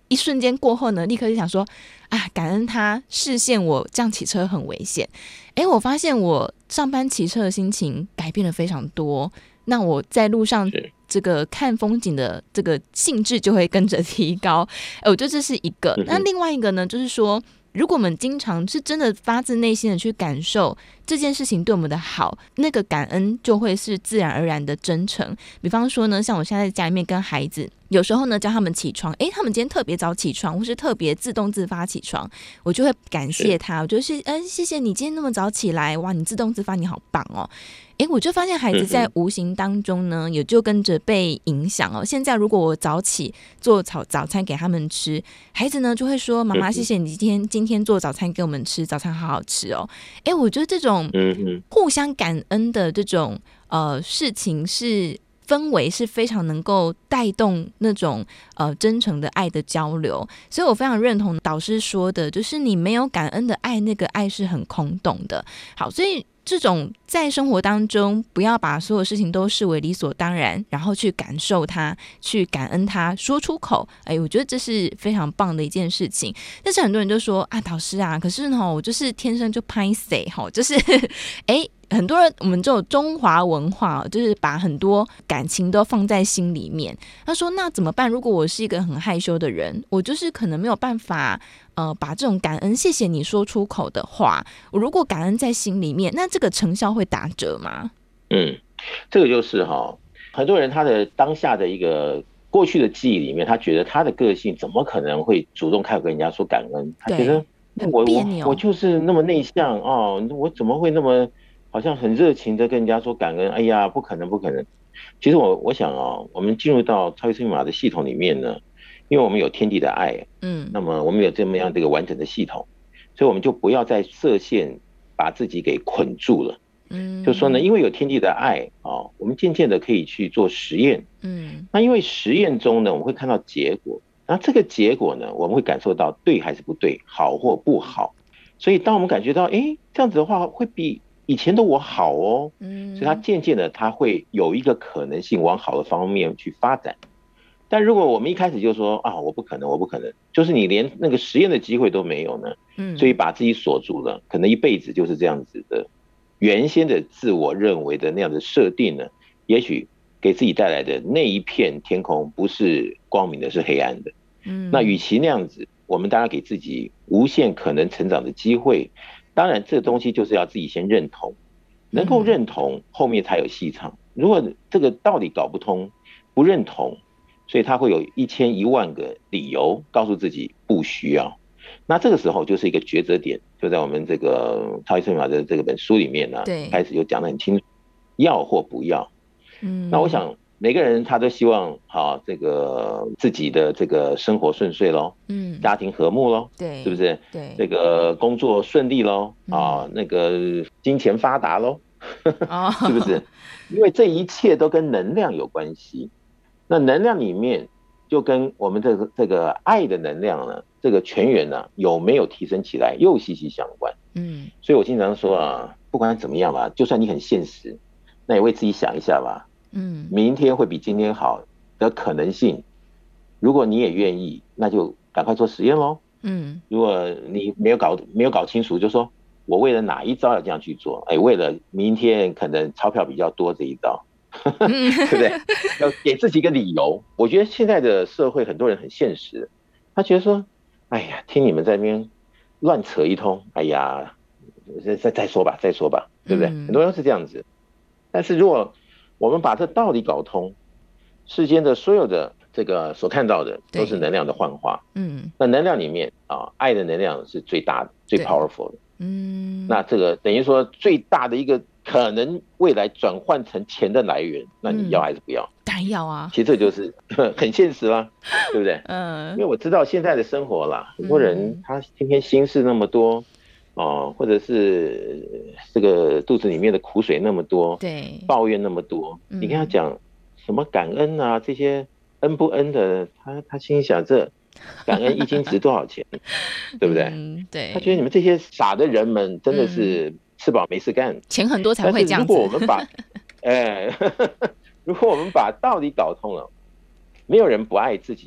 一瞬间过后呢，立刻就想说啊，感恩他视线我这样骑车很危险。哎，我发现我上班骑车的心情改变了非常多，那我在路上这个看风景的这个兴致就会跟着提高。我觉得这是一个。那另外一个呢，就是说如果我们经常是真的发自内心的去感受这件事情对我们的好，那个感恩就会是自然而然的真诚。比方说呢，像我现在在家里面跟孩子，有时候呢叫他们起床，诶，他们今天特别早起床，或是特别自动自发起床，我就会感谢他，我就是呃谢谢你今天那么早起来，哇，你自动自发，你好棒哦。诶，我就发现孩子在无形当中呢，也就跟着被影响哦。现在如果我早起做早早餐给他们吃，孩子呢就会说：“妈妈，谢谢你今天今天做早餐给我们吃，早餐好好吃哦。”诶，我觉得这种互相感恩的这种呃事情是。氛围是非常能够带动那种呃真诚的爱的交流，所以我非常认同导师说的，就是你没有感恩的爱，那个爱是很空洞的。好，所以这种在生活当中不要把所有事情都视为理所当然，然后去感受它，去感恩它，说出口，哎，我觉得这是非常棒的一件事情。但是很多人就说啊，导师啊，可是呢我就是天生就拍谁哈，就是哎。很多人我们这种中华文化就是把很多感情都放在心里面。他说那怎么办，如果我是一个很害羞的人，我就是可能没有办法呃把这种感恩谢谢你说出口的话，我如果感恩在心里面，那这个成效会打折吗？ 嗯，这个就是哈，很多人他的当下的一个过去的记忆里面，他觉得他的个性怎么可能会主动开口跟人家说感恩，他觉得我我我就是那么内向哦，我怎么会那么好像很热情的跟人家说感恩，哎呀，不可能不可能。其实我我想哦，我们进入到超级生命密码的系统里面呢，因为我们有天地的爱，嗯，那么我们有这么样的一个完整的系统，所以我们就不要再设限把自己给捆住了。嗯，就说呢，因为有天地的爱哦，我们渐渐的可以去做实验。嗯，那因为实验中呢，我们会看到结果，那这个结果呢，我们会感受到对还是不对，好或不好。所以当我们感觉到，哎，这样子的话会比以前的我好哦，嗯，所以它渐渐的，它会有一个可能性往好的方面去发展。但如果我们一开始就说啊，我不可能，我不可能，就是你连那个实验的机会都没有呢，嗯，所以把自己锁住了，可能一辈子就是这样子的。原先的自我认为的那样的设定呢，也许给自己带来的那一片天空不是光明的，是黑暗的。嗯，那与其那样子，我们当然给自己无限可能成长的机会。当然这个东西就是要自己先认同，能够认同后面才有戏唱。如果这个道理搞不通，不认同，所以他会有一千一万个理由告诉自己不需要。那这个时候就是一个抉择点，就在我们这个超级生命密码的这个本书里面呢，开始就讲得很清楚，要或不要。嗯，那我想每个人他都希望好这个自己的这个生活顺遂咯，嗯，家庭和睦咯，对，是不是？对，这个工作顺利咯，啊，那个金钱发达咯，哦，是不是？因为这一切都跟能量有关系。那能量里面就跟我们这个这个爱的能量呢，这个泉源呢有没有提升起来又息息相关。嗯，所以我经常说啊，不管怎么样吧，就算你很现实，那也为自己想一下吧。嗯，明天会比今天好的可能性，如果你也愿意，那就赶快做实验咯。嗯，如果你没有搞没有搞清楚，就说我为了哪一招要这样去做？哎，为了明天可能钞票比较多这一招，对不对？要给自己一个理由。我觉得现在的社会很多人很现实，他觉得说，哎呀，听你们在那边乱扯一通，哎呀，再再说吧，再说吧，对不对？嗯，很多人是这样子。但是如果我们把这道理搞通，世间的所有的这个所看到的都是能量的幻化。嗯，那能量里面啊，爱的能量是最大的、最 powerful 的。嗯，那这个等于说最大的一个可能未来转换成钱的来源，那你要还是不要？ 当然要啊！ 其实这就是很现实啦，对不对？嗯，因为我知道现在的生活啦，很多人他天天心事那么多。哦，或者是这个肚子里面的苦水那么多，对，抱怨那么多，嗯，你跟他讲什么感恩啊，这些恩不恩的，他他心想这感恩一斤值多少钱，对不对？嗯，对，他觉得你们这些傻的人们真的是吃饱没事干， 钱很多才会这样子。 如果我们把，哎，如果我们把道理搞通了，没有人不爱自己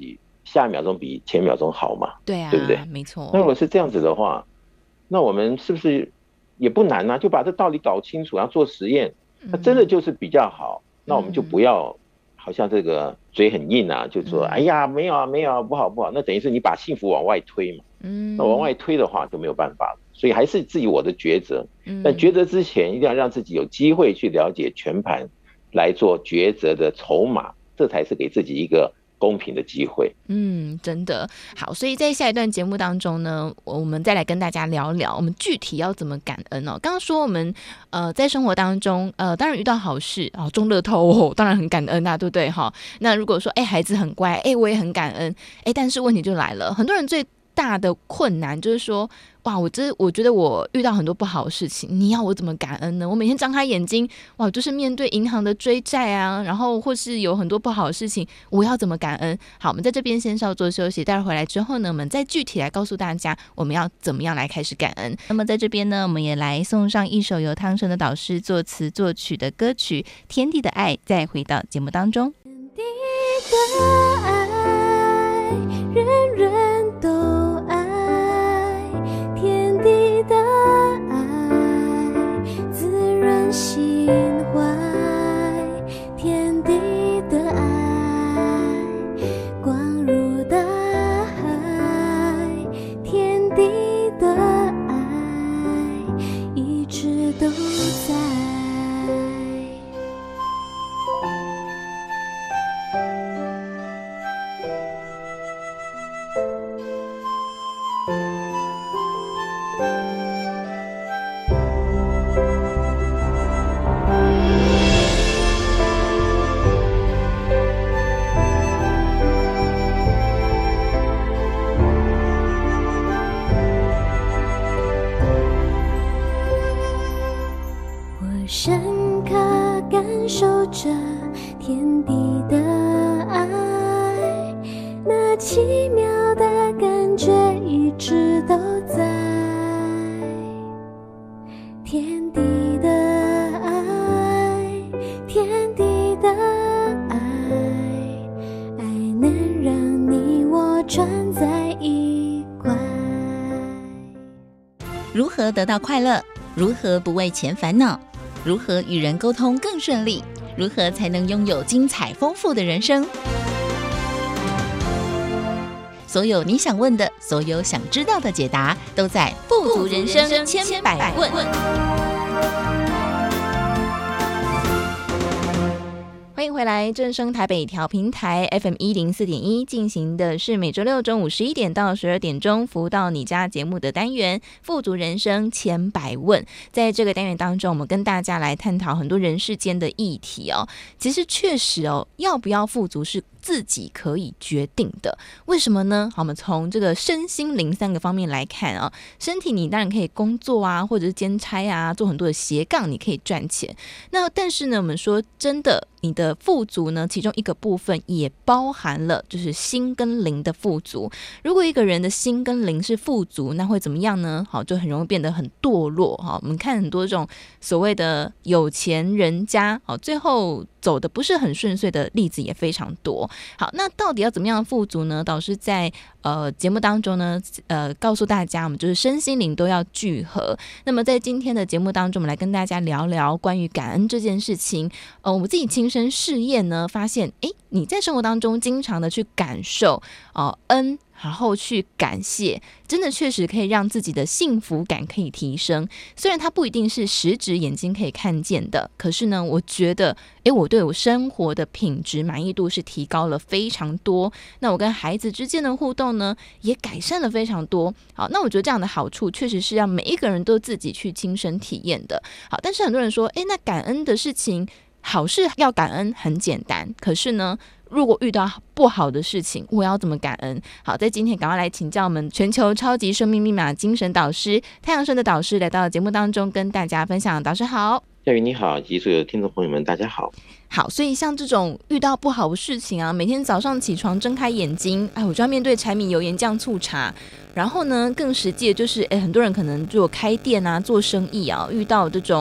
下一秒钟比前一秒钟好嘛？ 对啊， 对不对？ 没错。 那如果是这样子的话，那我们是不是也不难啊？就把这道理搞清楚，然后做实验，那真的就是比较好。嗯、那我们就不要好像这个嘴很硬啊，就说、嗯、哎呀没有啊没有啊不好不好，那等于是你把幸福往外推嘛。嗯，那往外推的话就没有办法了，所以还是自己我的抉择。嗯，但抉择之前一定要让自己有机会去了解全盘，来做抉择的筹码，这才是给自己一个公平的机会。 嗯，真的好。所以在下一段节目当中呢，我们再来跟大家聊聊我们具体要怎么感恩哦。刚刚说我们呃在生活当中呃当然遇到好事啊、哦，中乐透哦，当然很感恩啊，对不对哈？那如果说哎孩子很乖，哎我也很感恩，哎但是问题就来了，很多人最大的困难就是说，哇，我这我觉得我遇到很多不好的事情，你要我怎么感恩呢？我每天张开眼睛，哇，就是面对银行的追债啊，然后或是有很多不好的事情，我要怎么感恩？好，我们在这边先稍作休息，待会回来之后呢，我们再具体来告诉大家我们要怎么样来开始感恩。那么在这边呢，我们也来送上一首由汤生的导师作词作曲的歌曲《天地的爱》，再回到节目当中。 天地的爱，人人都的爱滋润心怀，天地的爱光如大海，天地的爱一直都在。深刻感受着天地的爱，那奇妙的感觉一直都在。天地的爱，天地的爱，爱能让你我串在一块。 如何得到快乐？如何不为钱烦恼？如何与人沟通更顺利？如何才能拥有精彩丰富的人生？所有你想问的，所有想知道的解答，都在富足人生千百问。 欢迎回来，正声台北调频台 F M 一零四点一进行的是每周六中午十一点到十二点钟服务到你家节目的单元富足人生千百问。在这个单元当中，我们跟大家来探讨很多人世间的议题哦。其实确实哦，要不要富足是自己可以决定的。为什么呢？好，我们从这个身心灵三个方面来看啊。身体你当然可以工作啊，或者是兼差啊，做很多的斜杠，你可以赚钱。那但是呢，我们说真的，你的富足呢，其中一个部分也包含了就是心跟灵的富足。如果一个人的心跟灵是富足，那会怎么样呢？好，就很容易变得很堕落。好，我们看很多这种所谓的有钱人家，好，最后走的不是很顺遂的例子也非常多。好，那到底要怎么样富足呢？导师在呃节目当中呢，呃告诉大家，我们就是身心灵都要聚合。那么在今天的节目当中，我们来跟大家聊聊关于感恩这件事情。呃，我自己亲身试验呢，发现，哎，你在生活当中经常的去感受，哦、呃，恩。然后去感谢，真的确实可以让自己的幸福感可以提升。虽然它不一定是实质眼睛可以看见的，可是呢，我觉得，诶，我对我生活的品质满意度是提高了非常多。那我跟孩子之间的互动呢，也改善了非常多。好，那我觉得这样的好处确实是让每一个人都自己去亲身体验的。好，但是很多人说，诶，那感恩的事情，好事要感恩很简单，可是呢，如果遇到不好的事情，我要怎么感恩？好，在今天赶快来请教我们全球超级生命密码精神导师太阳升的导师来到节目当中跟大家分享。导师好。 夏雨你好，以及所有的听众朋友们大家好。 好，所以像这种遇到不好的事情啊，每天早上起床睁开眼睛，哎，我就要面对柴米油盐酱醋茶。然后呢，更实际的就是，哎，很多人可能就开店啊、做生意啊，遇到这种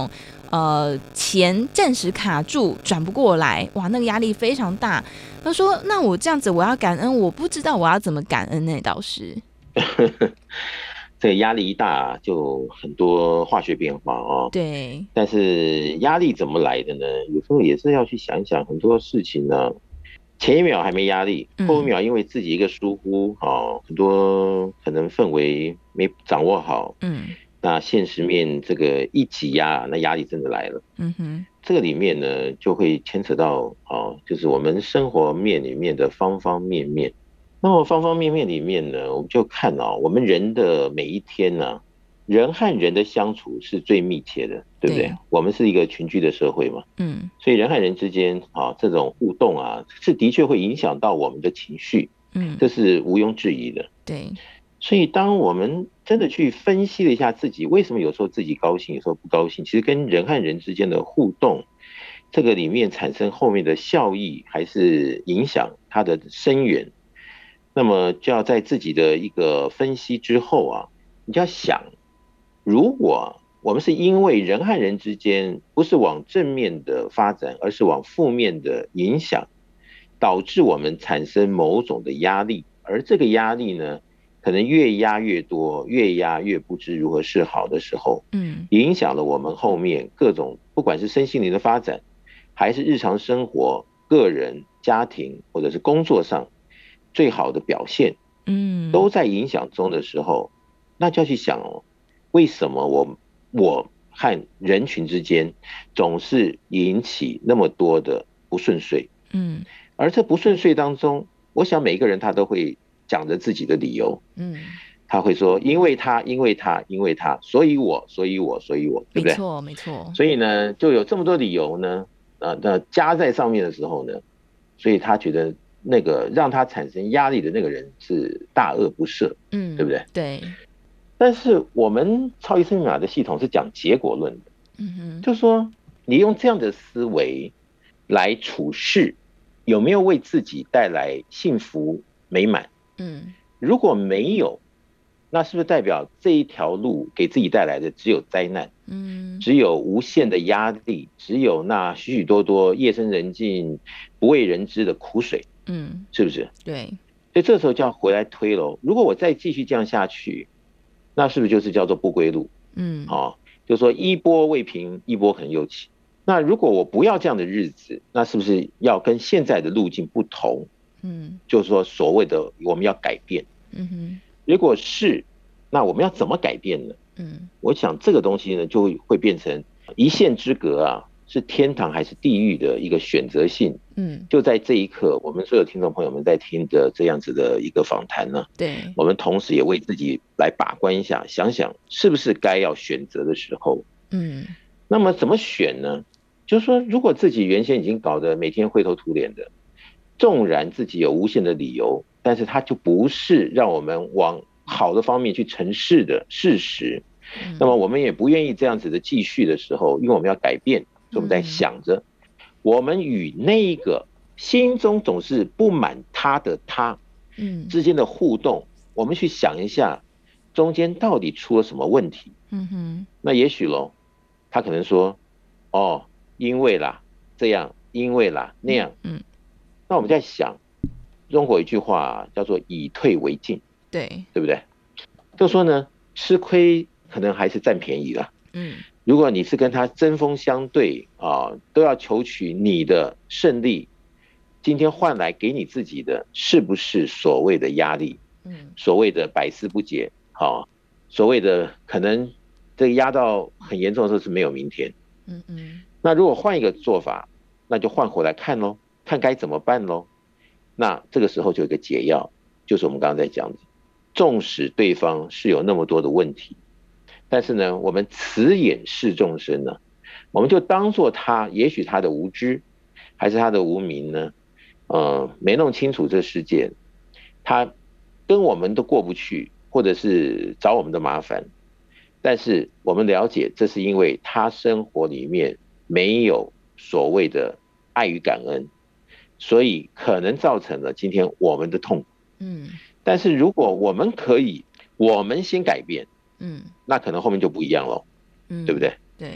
呃钱暂时卡住转不过来，哇，那个压力非常大。他说那我这样子我要感恩，我不知道我要怎么感恩呢？导师这个压力一大就很多化学变化哦。 对， 但是压力怎么来的呢？有时候也是要去想一想，很多事情呢，前一秒还没压力，后一秒因为自己一个疏忽，哦，很多可能氛围没掌握好，嗯，那现实面这个一挤压，那压力真的来了。嗯哼，这个里面呢就会牵扯到哦，就是我们生活面里面的方方面面。那么方方面面里面呢，我们就看哦，我们人的每一天呢、啊，人和人的相处是最密切的，对不对？对，我们是一个群居的社会嘛，嗯，所以人和人之间啊，这种互动啊，是的确会影响到我们的情绪，嗯，这是毋庸置疑的。 对， 所以当我们真的去分析了一下自己为什么有时候自己高兴，有时候不高兴，其实跟人和人之间的互动，这个里面产生后面的效益还是影响它的深远。那么就要在自己的一个分析之后啊，你就要想，如果我们是因为人和人之间不是往正面的发展，而是往负面的影响，导致我们产生某种的压力，而这个压力呢，可能越压越多，越压越不知如何是好的时候，嗯，影响了我们后面各种不管是身心灵的发展，还是日常生活、个人、家庭或者是工作上最好的表现，嗯，都在影响中的时候，那就要去想哦，为什么我我和人群之间总是引起那么多的不顺遂，嗯，而这不顺遂当中，我想每一个人他都会讲着自己的理由，嗯，他会说因为他因为他因为他，所以我所以我所以我，对不对？ 没错没错。 所以呢，就有这么多理由呢，呃，那加在上面的时候呢，所以他觉得那个让他产生压力的那个人是大恶不赦，嗯，对不对？ 对。 但是我们超级生命密码的系统是讲结果论的，嗯哼，就是说你用这样的思维来处事，有没有为自己带来幸福美满？嗯，如果没有，那是不是代表这一条路给自己带来的只有灾难？嗯，只有无限的压力，只有那许许多多夜深人静、不为人知的苦水。嗯，是不是？ 对， 所以这时候就要回来推喽。如果我再继续这样下去，那是不是就是叫做不归路？嗯，哦，就是说一波未平，一波可能又起。那如果我不要这样的日子，那是不是要跟现在的路径不同？嗯，就是说所谓的我们要改变。嗯哼，如果是，那我们要怎么改变呢？嗯，我想这个东西呢，就会变成一线之隔啊。是天堂还是地狱的一个选择性，嗯，就在这一刻，我们所有听众朋友们在听的这样子的一个访谈呢， 对， 我们同时也为自己来把关一下，想想是不是该要选择的时候，嗯，那么怎么选呢？就是说，如果自己原先已经搞得每天灰头土脸的，纵然自己有无限的理由，但是它就不是让我们往好的方面去陈述的事实，嗯，那么我们也不愿意这样子的继续的时候，因为我们要改变。所以我们在想着，我们与那个心中总是不满他的他，嗯，之间的互动，我们去想一下，中间到底出了什么问题？嗯哼，那也许咯，他可能说，哦，因为啦这样，因为啦那样，嗯，那我们在想，中国一句话叫做以退为进， 对， 对不对？就说呢，吃亏可能还是占便宜啦，嗯。如果你是跟他针锋相对啊，都要求取你的胜利，今天换来给你自己的是不是所谓的压力？嗯，所谓的百思不解，好，所谓的可能这个压到很严重的时候是没有明天。嗯嗯，那如果换一个做法，那就换回来看咯，看该怎么办咯。那这个时候就有一个解药，就是我们刚刚在讲的，纵使对方是有那么多的问题。但是呢，我们慈眼视众生呢，我们就当作他，也许他的无知，还是他的无明呢，呃，没弄清楚这世界，他跟我们都过不去，或者是找我们的麻烦。但是我们了解，这是因为他生活里面没有所谓的爱与感恩，所以可能造成了今天我们的痛苦。嗯，但是如果我们可以，我们先改变。嗯，那可能后面就不一样了，嗯，对不对？ 对。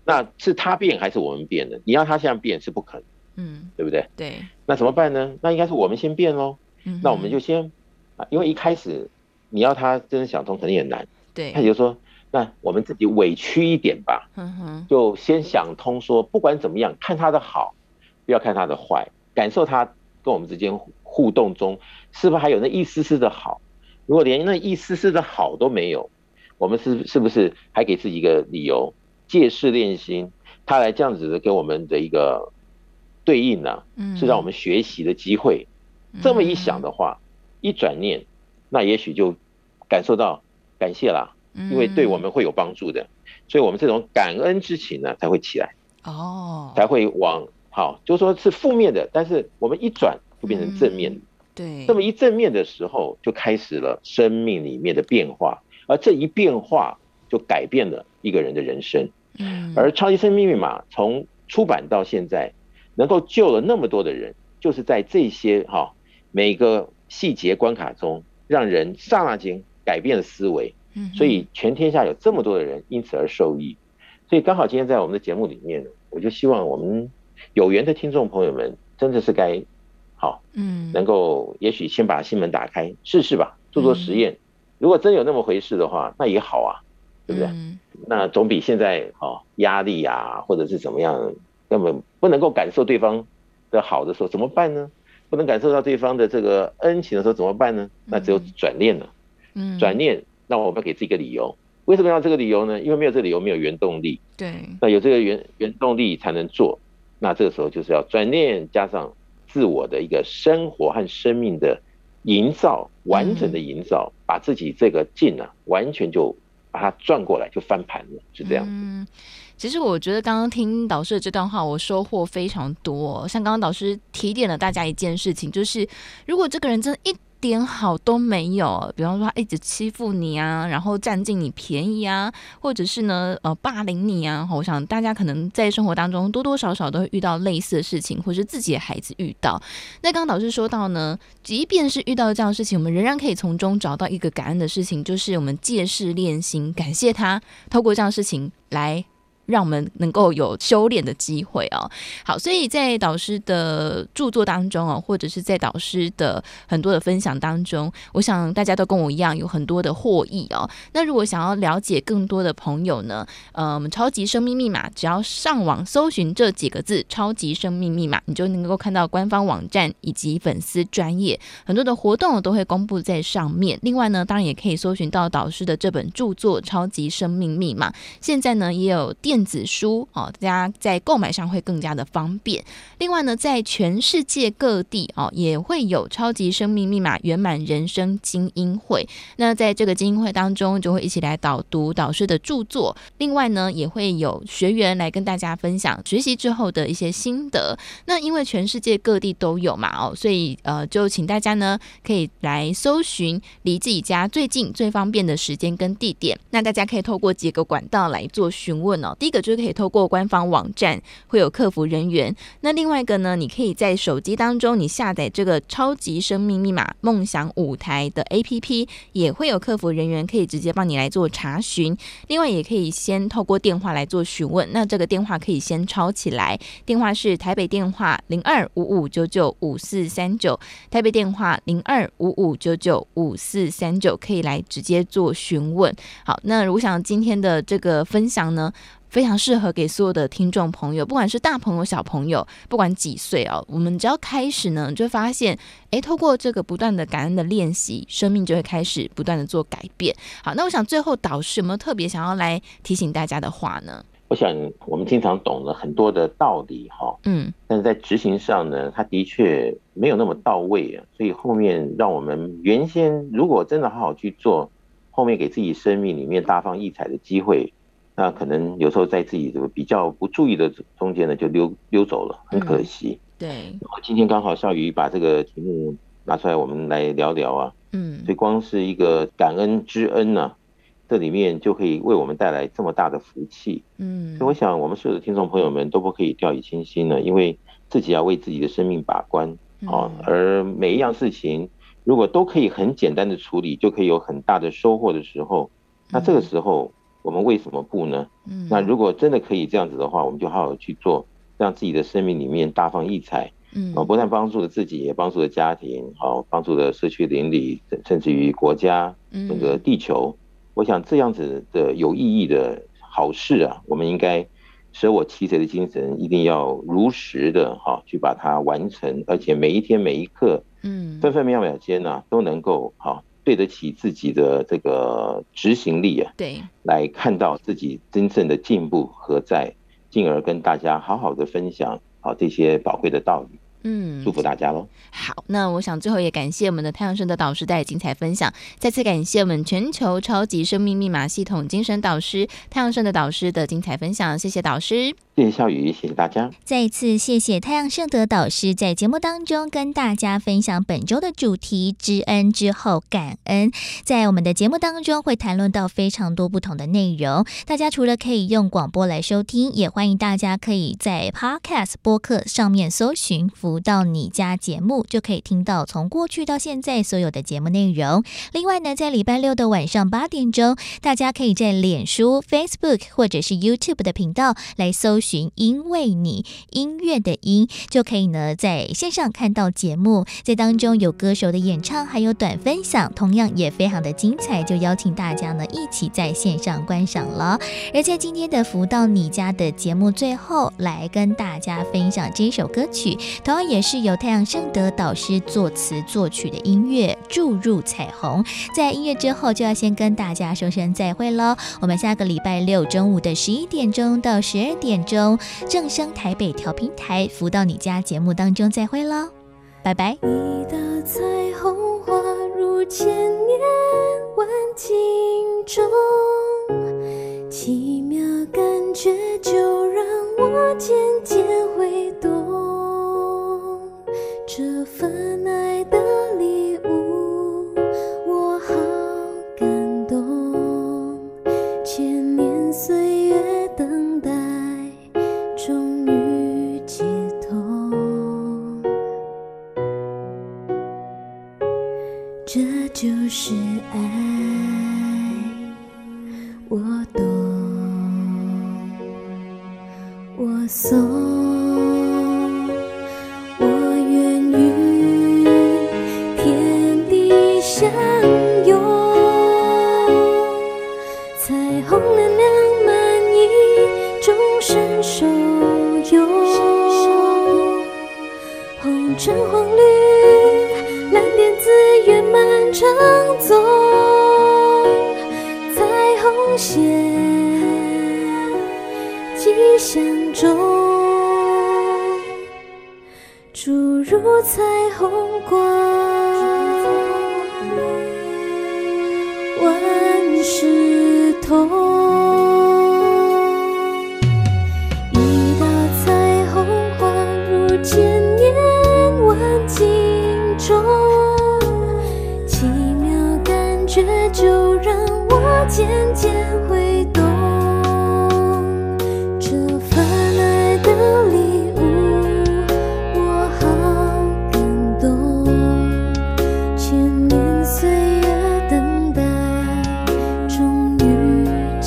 那是他变还是我们变的？你要他这样变是不可能， 嗯， 对不对？ 对， 那怎么办呢？那应该是我们先变咯。 嗯， 那我们就先啊，因为一开始你要他真的想通，可能也难。 对， 他就说，那我们自己委屈一点吧， 嗯哼， 就先想通说，不管怎么样，看他的好，不要看他的坏，感受他跟我们之间互动中是不是还有那一丝丝的好。如果连那一丝丝的好都没有，我们是是不是还给自己一个理由，借势练心，他来这样子的给我们的一个对应呢、啊，是让我们学习的机会。这么一想的话，一转念，那也许就感受到感谢啦，因为对我们会有帮助的，所以我们这种感恩之情呢才会起来， 哦， 才会往好，就说是负面的，但是我们一转就变成正面的。 对， 这么一正面的时候，就开始了生命里面的变化，而这一变化就改变了一个人的人生。 嗯， 而超级生命密码从出版到现在，能够救了那么多的人，就是在这些哈、哦、每个细节关卡中，让人刹那间改变了思维。所以全天下有这么多的人因此而受益。所以刚好今天在我们的节目里面，我就希望我们有缘的听众朋友们，真的是该好，嗯，能够也许先把心门打开，试试吧，做做实验。如果真有那么回事的话，那也好啊，对不对？嗯、那总比现在哦压力啊，或者是怎么样，根本不能够感受对方的好的时候怎么办呢？不能感受到对方的这个恩情的时候怎么办呢？那只有转念了。嗯，转念，那我们要给自己一个理由。为什么要这个理由呢？因为没有这个理由，没有原动力。 对， 那有这个原原动力才能做。那这个时候就是要转念，加上自我的一个生活和生命的营造，完整的营造，嗯、把自己这个劲啊，完全就把它转过来，就翻盘了，是这样子。 嗯，其实我觉得刚刚听导师的这段话，我收获非常多。像刚刚导师提点了大家一件事情，就是如果这个人真的一点好都没有，比方说他一直欺负你啊，然后占尽你便宜啊，或者是呢呃霸凌你啊，我想大家可能在生活当中多多少少都会遇到类似的事情，或是自己的孩子遇到。那刚刚导师说到呢，即便是遇到这样的事情，我们仍然可以从中找到一个感恩的事情，就是我们借势练心，感谢他，透过这样的事情来让我们能够有修炼的机会哦。好，所以在导师的著作当中哦，或者是在导师的很多的分享当中，我想大家都跟我一样有很多的获益哦。那如果想要了解更多的朋友呢，呃，我们超级生命密码，只要上网搜寻这几个字"超级生命密码"，你就能够看到官方网站以及粉丝专页，很多的活动都会公布在上面。另外呢，当然也可以搜寻到导师的这本著作《超级生命密码》，现在呢也有电子书哦，大家在购买上会更加的方便。另外呢，在全世界各地哦，也会有超级生命密码圆满人生精英会。那在这个精英会当中，就会一起来导读导师的著作。另外呢，也会有学员来跟大家分享学习之后的一些心得。那因为全世界各地都有嘛哦，所以呃，就请大家呢可以来搜寻离自己家最近最方便的时间跟地点。那大家可以透过几个管道来做询问哦。第一个就是可以透过官方网站，会有客服人员。那另外一个呢，你可以在手机当中你下载这个超级生命密码梦想舞台的 A P P， 也会有客服人员可以直接帮你来做查询。另外也可以先透过电话来做询问，那这个电话可以先抄起来，电话是台北电话零二五五九九五四三九，台北电话零二五五九九五四三九，可以来直接做询问。好，那我想今天的这个分享呢，非常适合给所有的听众朋友，不管是大朋友小朋友，不管几岁哦，我们只要开始呢，就会发现诶，透过这个不断的感恩的练习，生命就会开始不断的做改变。好，那我想最后导师有没有特别想要来提醒大家的话呢？ 我想我们经常懂了很多的道理哈，嗯，但是在执行上呢，它的确没有那么到位啊，所以后面让我们原先如果真的好好去做，后面给自己生命里面大放异彩的机会，那可能有时候在自己比较不注意的中间呢，就溜溜走了，很可惜。嗯、 对， 今天刚好孝瑜把这个题目拿出来，我们来聊聊啊。嗯，所以光是一个感恩之恩呢、啊，这里面就可以为我们带来这么大的福气。嗯，所以我想我们所有的听众朋友们都不可以掉以轻心呢，因为自己要为自己的生命把关啊。嗯、而每一样事情如果都可以很简单的处理，就可以有很大的收获的时候，那这个时候我们为什么不呢？ 嗯， 那如果真的可以这样子的话，我们就好好去做，让自己的生命里面大放异彩。 嗯， 不但帮助了自己，也帮助了家庭，好，帮助了社区邻里，甚至于国家，整个地球。我想这样子的有意义的好事啊，我们应该舍我其谁的精神，一定要如实的哈去把它完成，而且每一天每一刻， 嗯， 分分秒秒间呢、啊，都能够好对得起自己的这个执行力啊， 对， 来看到自己真正的进步何在，进而跟大家好好的分享好这些宝贵的道理。 嗯， 祝福大家喽！ 好，那我想最后也感谢我们的太阳升的导师带来精彩分享，再次感谢我们全球超级生命密码系统精神导师太阳升的导师的精彩分享，谢谢导师。 谢谢笑宇，谢谢大家。 再一次谢谢太阳圣德导师在节目当中跟大家分享本周的主题知恩之后感恩。在我们的节目当中会谈论到非常多不同的内容，大家除了可以用广播来收听，也欢迎大家可以在 Podcast 播客上面搜寻福到你家节目，就可以听到从过去到现在所有的节目内容。另外呢，在礼拜六的晚上八点钟，大家可以在脸书 Facebook 或者是 YouTube 的频道来搜寻因为你音乐的音，就可以呢在线上看到节目，在当中有歌手的演唱，还有短分享，同样也非常的精彩，就邀请大家呢一起在线上观赏了。而在今天的福到你家的节目最后，来跟大家分享这首歌曲，同样也是由太阳圣德导师作词作曲的音乐注入彩虹。在音乐之后就要先跟大家说声再会咯，我们下个礼拜六中午的十一点钟到十二点钟正声台北调频台福到你家节目当中再会咯，拜拜。 一道彩虹划入千年万境中，奇妙感觉就让我渐渐会懂，这份爱的礼物我好感动，千年岁月等待终于解脱，这就是爱，我懂，我送，我愿与天地相拥，彩虹能量满溢众生受用，红橙黄绿蓝靛紫圆满正宗，彩虹线吉祥中，注入彩虹光，万事通。一道彩虹划入千年万境中，奇妙感觉就让我渐渐会懂，这份爱的礼物我好感动，千年岁月等待终于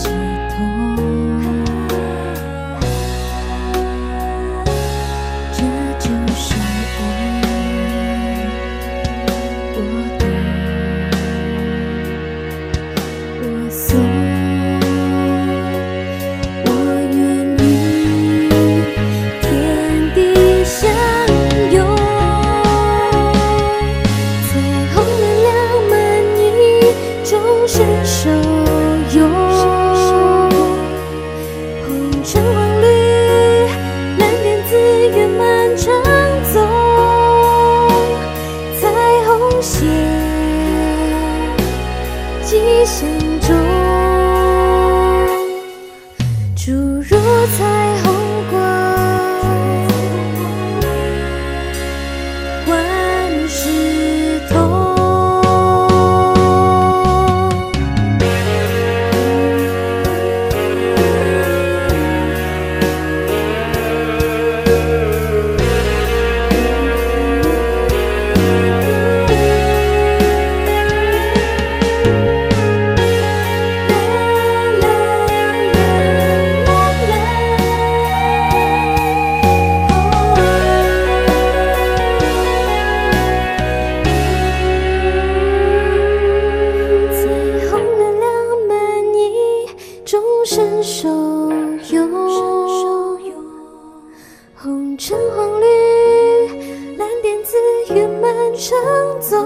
成踪，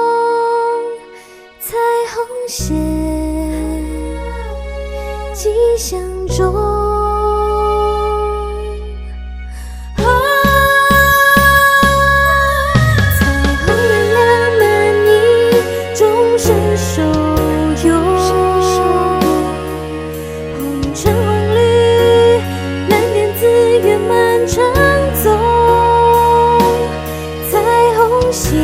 彩虹线，吉祥中。啊，彩虹月亮满溢，众生受用。红橙黄绿，蓝靛紫圆满成宗。彩虹线，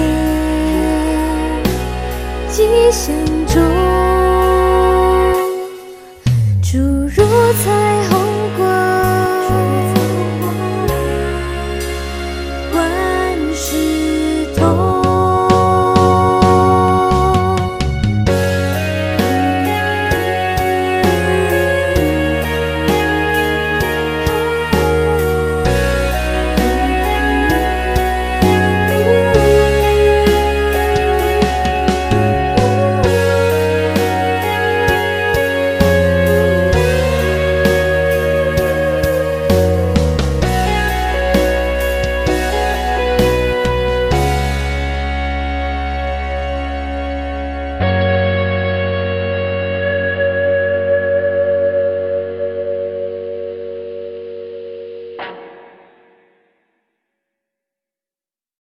吉祥中。诸如彩